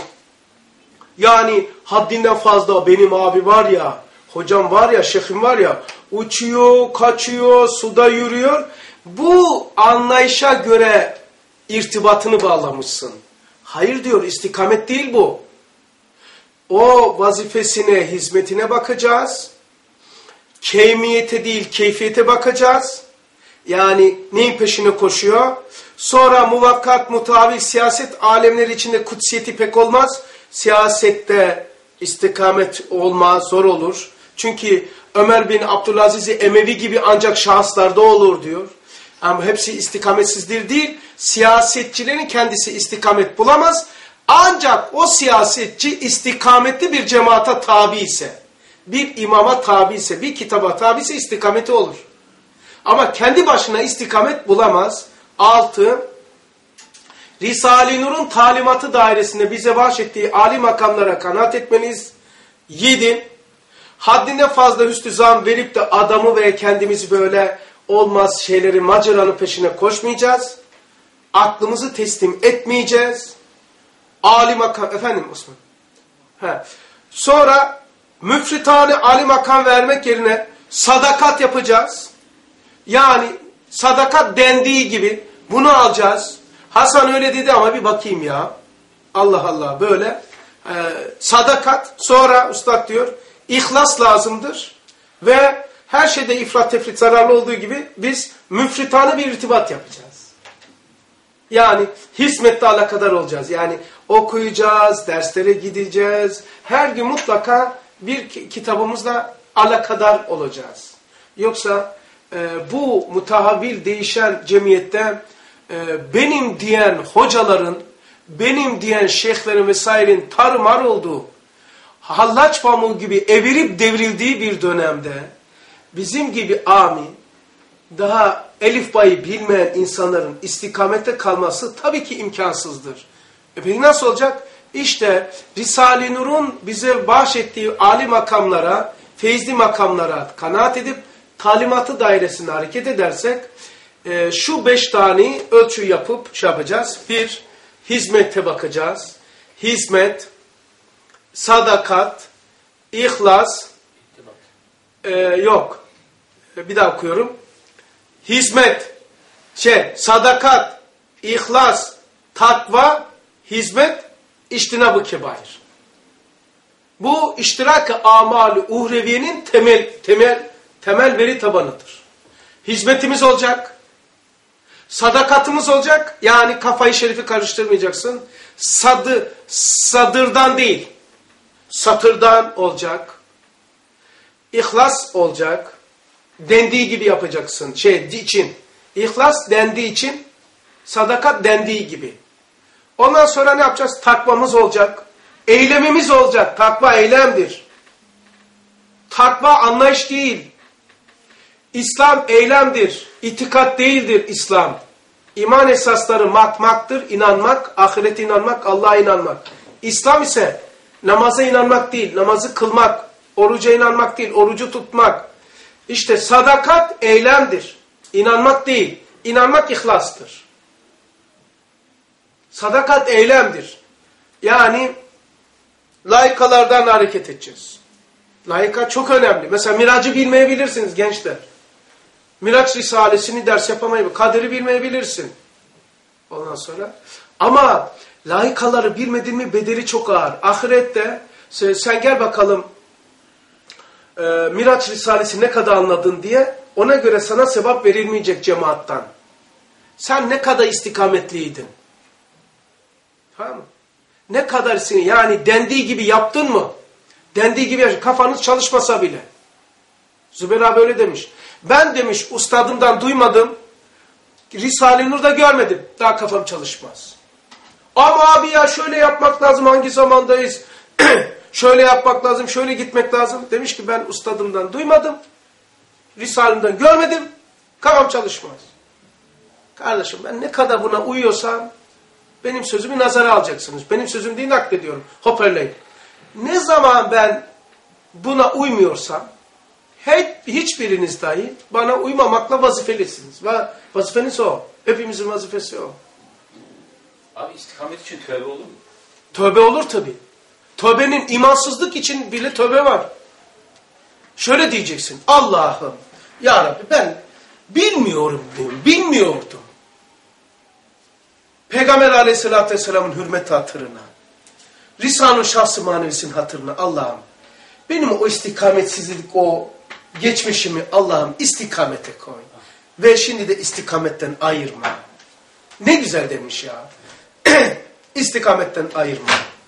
Yani haddinden fazla benim abi var ya, hocam var ya, şeyhim var ya, uçuyor, kaçıyor, suda yürüyor. Bu anlayışa göre irtibatını bağlamışsın. Hayır diyor, istikamet değil bu. O vazifesine, hizmetine bakacağız. Kemiyete değil, keyfiyete bakacağız. Yani neyin peşine koşuyor? Sonra muvakkat, mutavil, siyaset alemleri içinde kutsiyeti pek olmaz. Siyasette istikamet olmaz, zor olur. Çünkü Ömer bin Abdülaziz Emevi gibi ancak şahıslarda olur diyor. Ama hepsi istikametsizdir değil. Siyasetçilerin kendisi istikamet bulamaz. Ancak o siyasetçi istikametli bir cemaata tabi ise, bir imama tabi ise, bir kitaba tabi ise istikameti olur. Ama kendi başına istikamet bulamaz. 6. Risale-i Nur'un talimatı dairesinde bize bahşettiği âli makamlara kanaat etmeniz. 7. Haddinden fazla hüsnü zan verip de adamı ve kendimizi böyle olmaz şeyleri, maceranın peşine koşmayacağız. Aklımızı teslim etmeyeceğiz. Âli makam, efendim Osman. Sonra müfritane âli makam vermek yerine sadakat yapacağız. Yani sadakat dendiği gibi bunu alacağız. Hasan öyle dedi ama bir bakayım ya. Allah Allah böyle. Sadakat, sonra ustad diyor ihlas lazımdır. Ve her şeyde ifrat tefrit zararlı olduğu gibi biz müfritane bir irtibat yapacağız. Yani hizmetle alakadar olacağız. Yani okuyacağız, derslere gideceğiz. Her gün mutlaka bir kitabımızla alakadar olacağız. Yoksa bu mutahavvil değişen cemiyette benim diyen hocaların, benim diyen şeyhlerin vesairenin tarumar olduğu, hallaç pamuğu gibi evirip devrildiği bir dönemde bizim gibi ami, daha elif bayı bilmeyen insanların istikamette kalması tabii ki imkansızdır. Peki nasıl olacak? İşte Risale-i Nur'un bize bahşettiği âli makamlara, feyizli makamlara kanaat edip talimatı dairesinde hareket edersek şu 5 tane ölçü yapıp şey yapacağız. 1. Hizmete bakacağız. Hizmet, sadakat, ihlas, yok. Bir daha okuyorum. Hizmet, sadakat, ihlas, takva, hizmet, içtinab-ı kebair. Bu iştirak-ı amal-i uhreviyenin temel veri tabanıdır. Hizmetimiz olacak. Sadakatımız olacak. Yani kafayı şerifi karıştırmayacaksın. Sadırdan değil. Satırdan olacak. İhlas olacak. Dendiği gibi yapacaksın. için. İhlas dendiği için. Sadakat dendiği gibi. Ondan sonra ne yapacağız? Takvamız olacak. Eylemimiz olacak. Takva eylemdir. Takva anlayış değil. İslam eylemdir. İtikat değildir İslam. İman esasları matmaktır. İnanmak, ahirete inanmak, Allah'a inanmak. İslam ise namaza inanmak değil, namazı kılmak, oruca inanmak değil, orucu tutmak. İşte sadakat eylemdir. İnanmak değil. İnanmak ihlastır. Sadakat eylemdir. Yani laikalardan hareket edeceğiz. Laika çok önemli. Mesela Miracı bilmeyebilirsiniz gençler. Miraç Risalesini ders yapamayabilir. Kaderi bilmeyebilirsin. Ondan sonra. Ama laikaları bilmedin mi bedeli çok ağır. Ahirette sen gel bakalım Miraç Risalesi ne kadar anladın diye ona göre sana sevap verilmeyecek cemaattan. Sen ne kadar istikametliydin. Tamam mı? Ne kadarısın yani dendiği gibi yaptın mı? Dendiği gibi kafanız çalışmasa bile. Zübeyir abi öyle demiş. Ben demiş ustadımdan duymadım. Risale-i Nur'da görmedim. Daha kafam çalışmaz. Ama abi ya şöyle yapmak lazım, hangi zamandayız? Şöyle yapmak lazım, şöyle gitmek lazım. Demiş ki ben ustadımdan duymadım. Risale'mden görmedim. Kafam çalışmaz. Kardeşim ben ne kadar buna uyuyorsam benim sözümü nazara alacaksınız. Benim sözüm değil naklediyorum. Hoparlörleyin. Ne zaman ben buna uymuyorsam hiçbiriniz dahi bana uymamakla vazifelisiniz. Vazifeniz o. Hepimizin vazifesi o. Abi istikamet için tövbe olur mu? Tövbe olur tabii. Tövbenin imansızlık için bile tövbe var. Şöyle diyeceksin. Allah'ım ya Rabbi ben bilmiyorum diyorum. Bilmiyordum. Peygamber aleyhissalatü vesselamın hürmeti hatırına. Risale-i şahs-ı manevisinin hatırına Allah'ım. Benim o istikametsizlik, o geçmişimi Allah'ım istikamete koy. Ve şimdi de istikametten ayırma. Ne güzel demiş ya. İstikametten ayırma.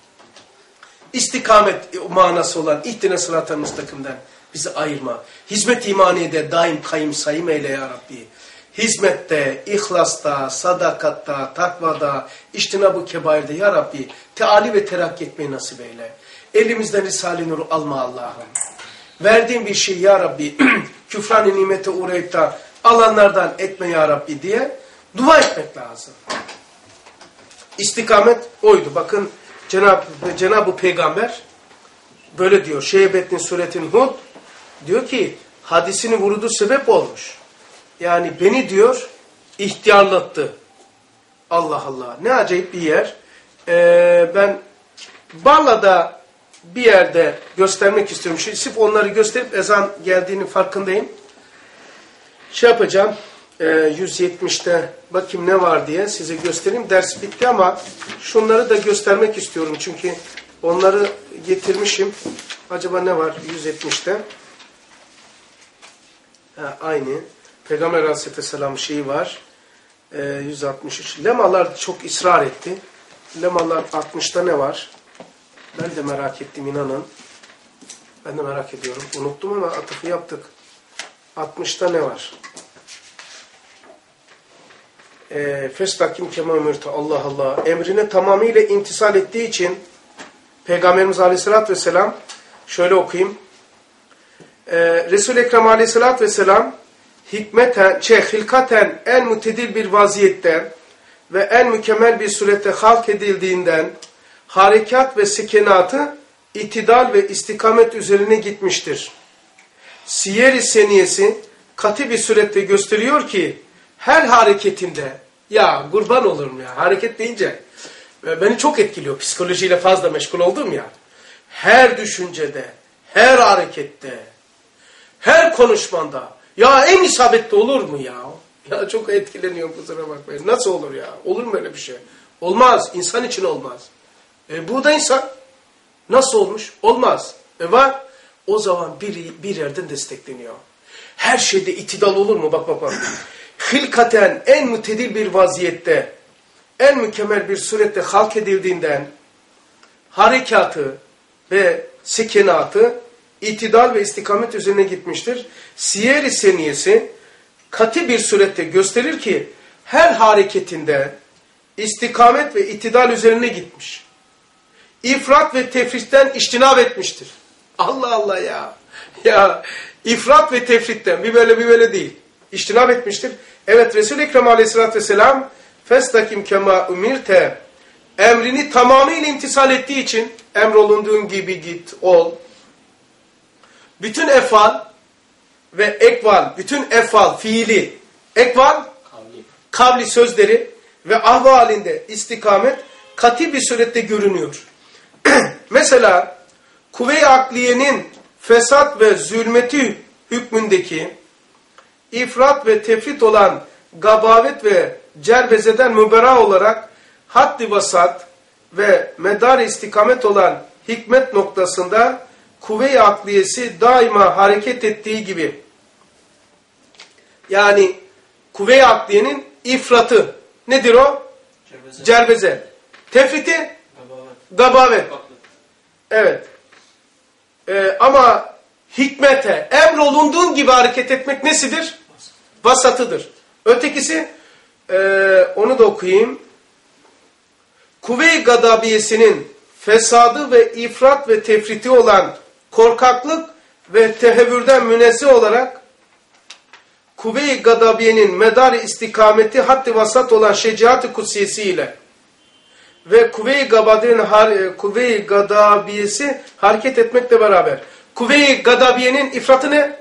İstikamet manası olan ihdine sırat-ı müstakimden bizi ayırma. Hizmet imaniyede daim kayyum sayım eyle ya Rabbi. Hizmette, ihlasta, sadakatta, takvada, içtinab-ı kebairde ya Rabbi teali ve terakki etmeyi nasip eyle. Elimizden Risale-i Nur'u alma Allah'ım. Verdiğin bir şey ya Rabbi küfran-ı nimete uğrayıp da alanlardan etme ya Rabbi diye dua etmek lazım. İstikamet oydu. Bakın Cenab-ı Peygamber böyle diyor. Şeybettin Suretin Hud diyor ki hadisini vurudu sebep olmuş. Yani beni diyor ihtiyarlattı. Allah Allah. Ne acayip bir yer. Ben Barla'da bir yerde göstermek istiyorum. Sırf onları gösterip ezan geldiğini farkındayım. Şey yapacağım. 170'te bakayım ne var diye size göstereyim. Ders bitti ama şunları da göstermek istiyorum. Çünkü onları getirmişim. Acaba ne var 170'te? Aynı. Peygamber Aleyhisselam'ın şeyi var. 163. Lemalar çok ısrar etti. Lemalar 60'ta ne var? Ben de merak ettim inanın. Ben de merak ediyorum. Unuttum ama atıfı yaptık. 60'ta ne var? Festakim kema emirte Allah Allah. Emrine tamamıyla imtisal ettiği için Peygamberimiz Aleyhisselatü Vesselam şöyle okuyayım. Resul-i Ekrem Aleyhisselatü Vesselam hikmeten, hilkaten en mutedil bir vaziyette ve en mükemmel bir surette halk edildiğinden harekat ve sekenatı itidal ve istikamet üzerine gitmiştir. Siyer-i seniyesi katı bir surette gösteriyor ki her hareketinde ya kurban olurum ya hareket deyince beni çok etkiliyor. Psikolojiyle fazla meşgul oldum ya. Her düşüncede, her harekette, her konuşmanda ya en isabetli olur mu ya? Ya çok etkileniyorum kusura bakmayın. Nasıl olur ya? Olur mu öyle bir şey? Olmaz. İnsan için olmaz. Bu da insan. Nasıl olmuş? Olmaz. Var. O zaman bir yerden destekleniyor. Her şeyde itidal olur mu? Bak. Hilkaten en mütedil bir vaziyette, en mükemmel bir surette halk edildiğinden harekatı ve sekenatı itidal ve istikamet üzerine gitmiştir. Siyer-i seniyesi katı bir surette gösterir ki her hareketinde istikamet ve itidal üzerine gitmiş. İfrat ve tefritten içtinab etmiştir. Allah Allah ya. Ya ifrat ve tefritten bir böyle değil. İçtinab etmiştir. Evet Resul-i Ekrem Aleyhisselatü Vesselam festakim kema umirte emrini tamamıyla imtisal ettiği için emrolunduğun gibi git, ol. Bütün efal ve ekval, bütün efal, fiili, ekval, kavli sözleri ve ahvalinde istikamet kat'i bir surette görünüyor. Mesela kuvve-i akliyenin fesat ve zulmeti hükmündeki ifrat ve tefrit olan gabavet ve cerbezeden müberra olarak haddi vasat ve medar istikamet olan hikmet noktasında kuvve-i akliyesi daima hareket ettiği gibi, yani kuvve-i akliyenin ifratı nedir o? Cerbeze. Tefriti? Gabavet. Evet. Ama hikmete, emrolunduğun gibi hareket etmek nesidir? Vasatıdır. Ötekisi, onu da okuyayım. Kuvve-i gadabiyesinin fesadı ve ifrat ve tefriti olan korkaklık ve tehevvürden münezzeh olarak kuvve-i gadabiyenin medar-ı istikameti haddi vasat olan şecaat-ı kutsiyesi ile ve kuvve-i gadabiyesi hareket etmekle beraber kuvve-i gadabiyenin ifratı ne?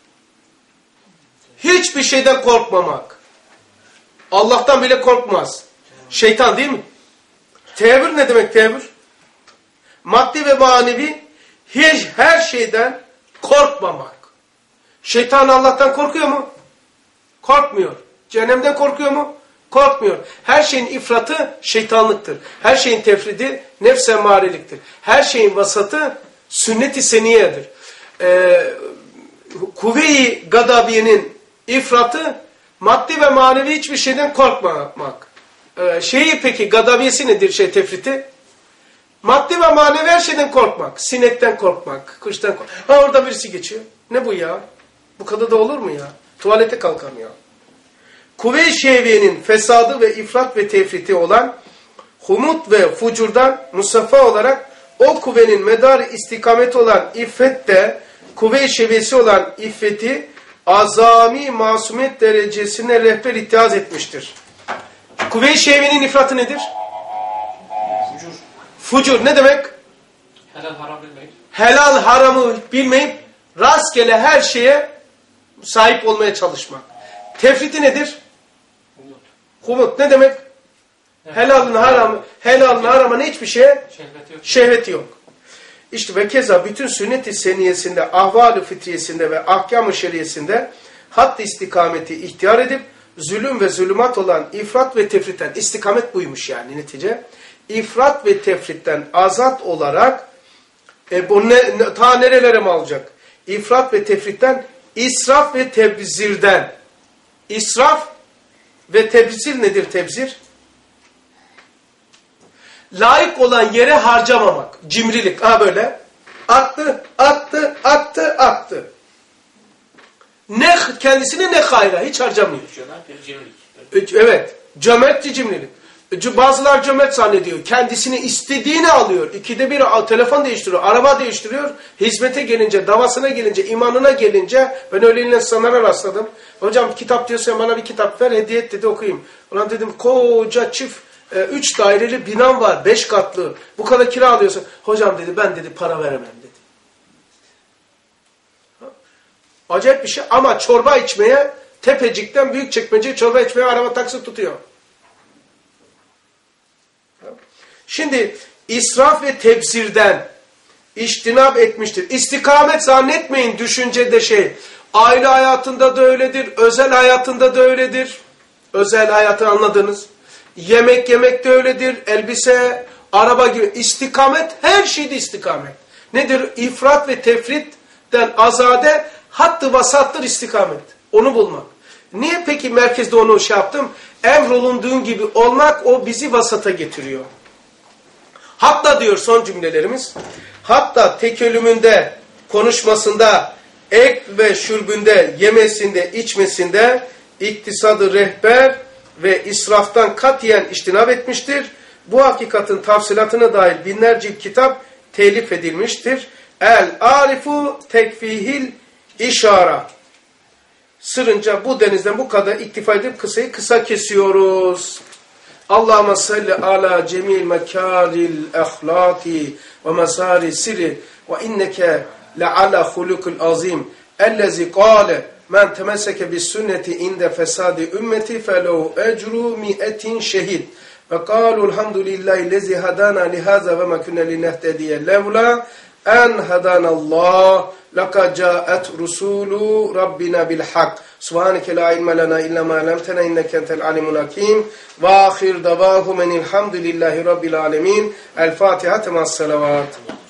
Hiçbir şeyden korkmamak. Allah'tan bile korkmaz. Şeytan değil mi? Tehevvür ne demek tehevvür? Maddi ve manevi her şeyden korkmamak. Şeytan Allah'tan korkuyor mu? Korkmuyor. Cehennemden korkuyor mu? Korkmuyor. Her şeyin ifratı şeytanlıktır. Her şeyin tefridi nefs emmâreliktir. Her şeyin vasatı sünnet-i seniyedir. Kuvve-i gadabiyenin ifratı maddi ve manevi hiçbir şeyden korkmamak. Peki gadabiyesi nedir tefriti? Maddi ve manevi her şeyden korkmak. Sinekten korkmak, kuştan korkmak. Ha orada birisi geçiyor. Ne bu ya? Bu kadar da olur mu ya? Tuvalete kalkamıyor. Kuvve-i şehviyenin fesadı ve ifrat ve tefriti olan humut ve fucurdan musaffa olarak o kuvvenin medarı istikameti olan iffet de kuvve-i şehviyesi olan iffeti azami masumiyet derecesine rehber ittihaz etmiştir. Kuvve-i şehviyenin ifratı nedir? Fucur. Fucur ne demek? Helal haram bilmeyip. Helal haramı bilmeyip rastgele her şeye sahip olmaya çalışmak. Tefriti nedir? Humut ne demek? Helalın haramına hiçbir şeye şehveti yok. İşte ve keza bütün sünnet-i seniyesinde, ahval-ı fitriyesinde ve ahkam-ı şeriyesinde hatt-ı istikameti ihtiyar edip zulüm ve zulümat olan ifrat ve tefritten, istikamet buymuş yani netice. İfrat ve tefritten azat olarak bu ta nerelere mi alacak? İfrat ve tefritten, israf ve tebzirden. İsraf ve tebzir nedir tebzir? Layık olan yere harcamamak. Cimrilik. Ha böyle. Attı. Ne kendisine ne hayra. Hiç harcamıyor. Evet. Cömertçi cimrilik. Bazılar cömert zannediyor. Kendisini istediğini alıyor. 2'de 1 telefon değiştiriyor. Araba değiştiriyor. Hizmete gelince, davasına gelince, imanına gelince ben öyle insanlara rastladım. Hocam kitap diyorsan bana bir kitap ver. Hediye et dedi okuyayım. Ulan dedim koca çift 3 daireli binam var. 5 katlı. Bu kadar kira alıyorsun. Hocam dedi ben dedi para veremem dedi. Acayip bir şey ama çorba içmeye Tepecik'ten Büyükçekmece'ye çorba içmeye araba taksi tutuyor. Şimdi israf ve tebzirden içtinab etmiştir. İstikamet zannetmeyin düşüncede aile hayatında da öyledir, özel hayatında da öyledir. Özel hayatı anladınız. Yemek de öyledir, elbise, araba gibi. İstikamet, her şeyde istikamet. Nedir? İfrat ve tefritten azade, hattı vasattır istikamet. Onu bulmak. Niye peki merkezde onu yaptım? Emrolunduğun gibi olmak o bizi vasata getiriyor. Hatta diyor son cümlelerimiz, hatta tekellümünde, konuşmasında, ek ve şürbünde, yemesinde, içmesinde iktisadı rehber ve israftan katiyen içtinab etmiştir. Bu hakikatin tafsilatına dair binlerce kitap telif edilmiştir. El-Arifu tekfihil işara. Sırınca bu denizden bu kadar iktifa edip kısayı kısa kesiyoruz. Allahümme salli ala cemil mekaril ahlaki ve mesari sirri ve inneke le'ala hulukul azim. Ellezi kâle men temesseke bis sünneti inde fesadi ümmeti felehu ecru mi'etin şehid. Ve kâlu elhamdülillahi lezi hadana lihaza ve ma kunne linehtediye levla en hadanallah laka caet rusulu rabbina bil hak. Subhaneke la ilme lana illa ma alamtena inneke entel alimul hakim. Ve ahir davahum enilhamdülillahi rabbil alemin. El Fatiha temas salavat.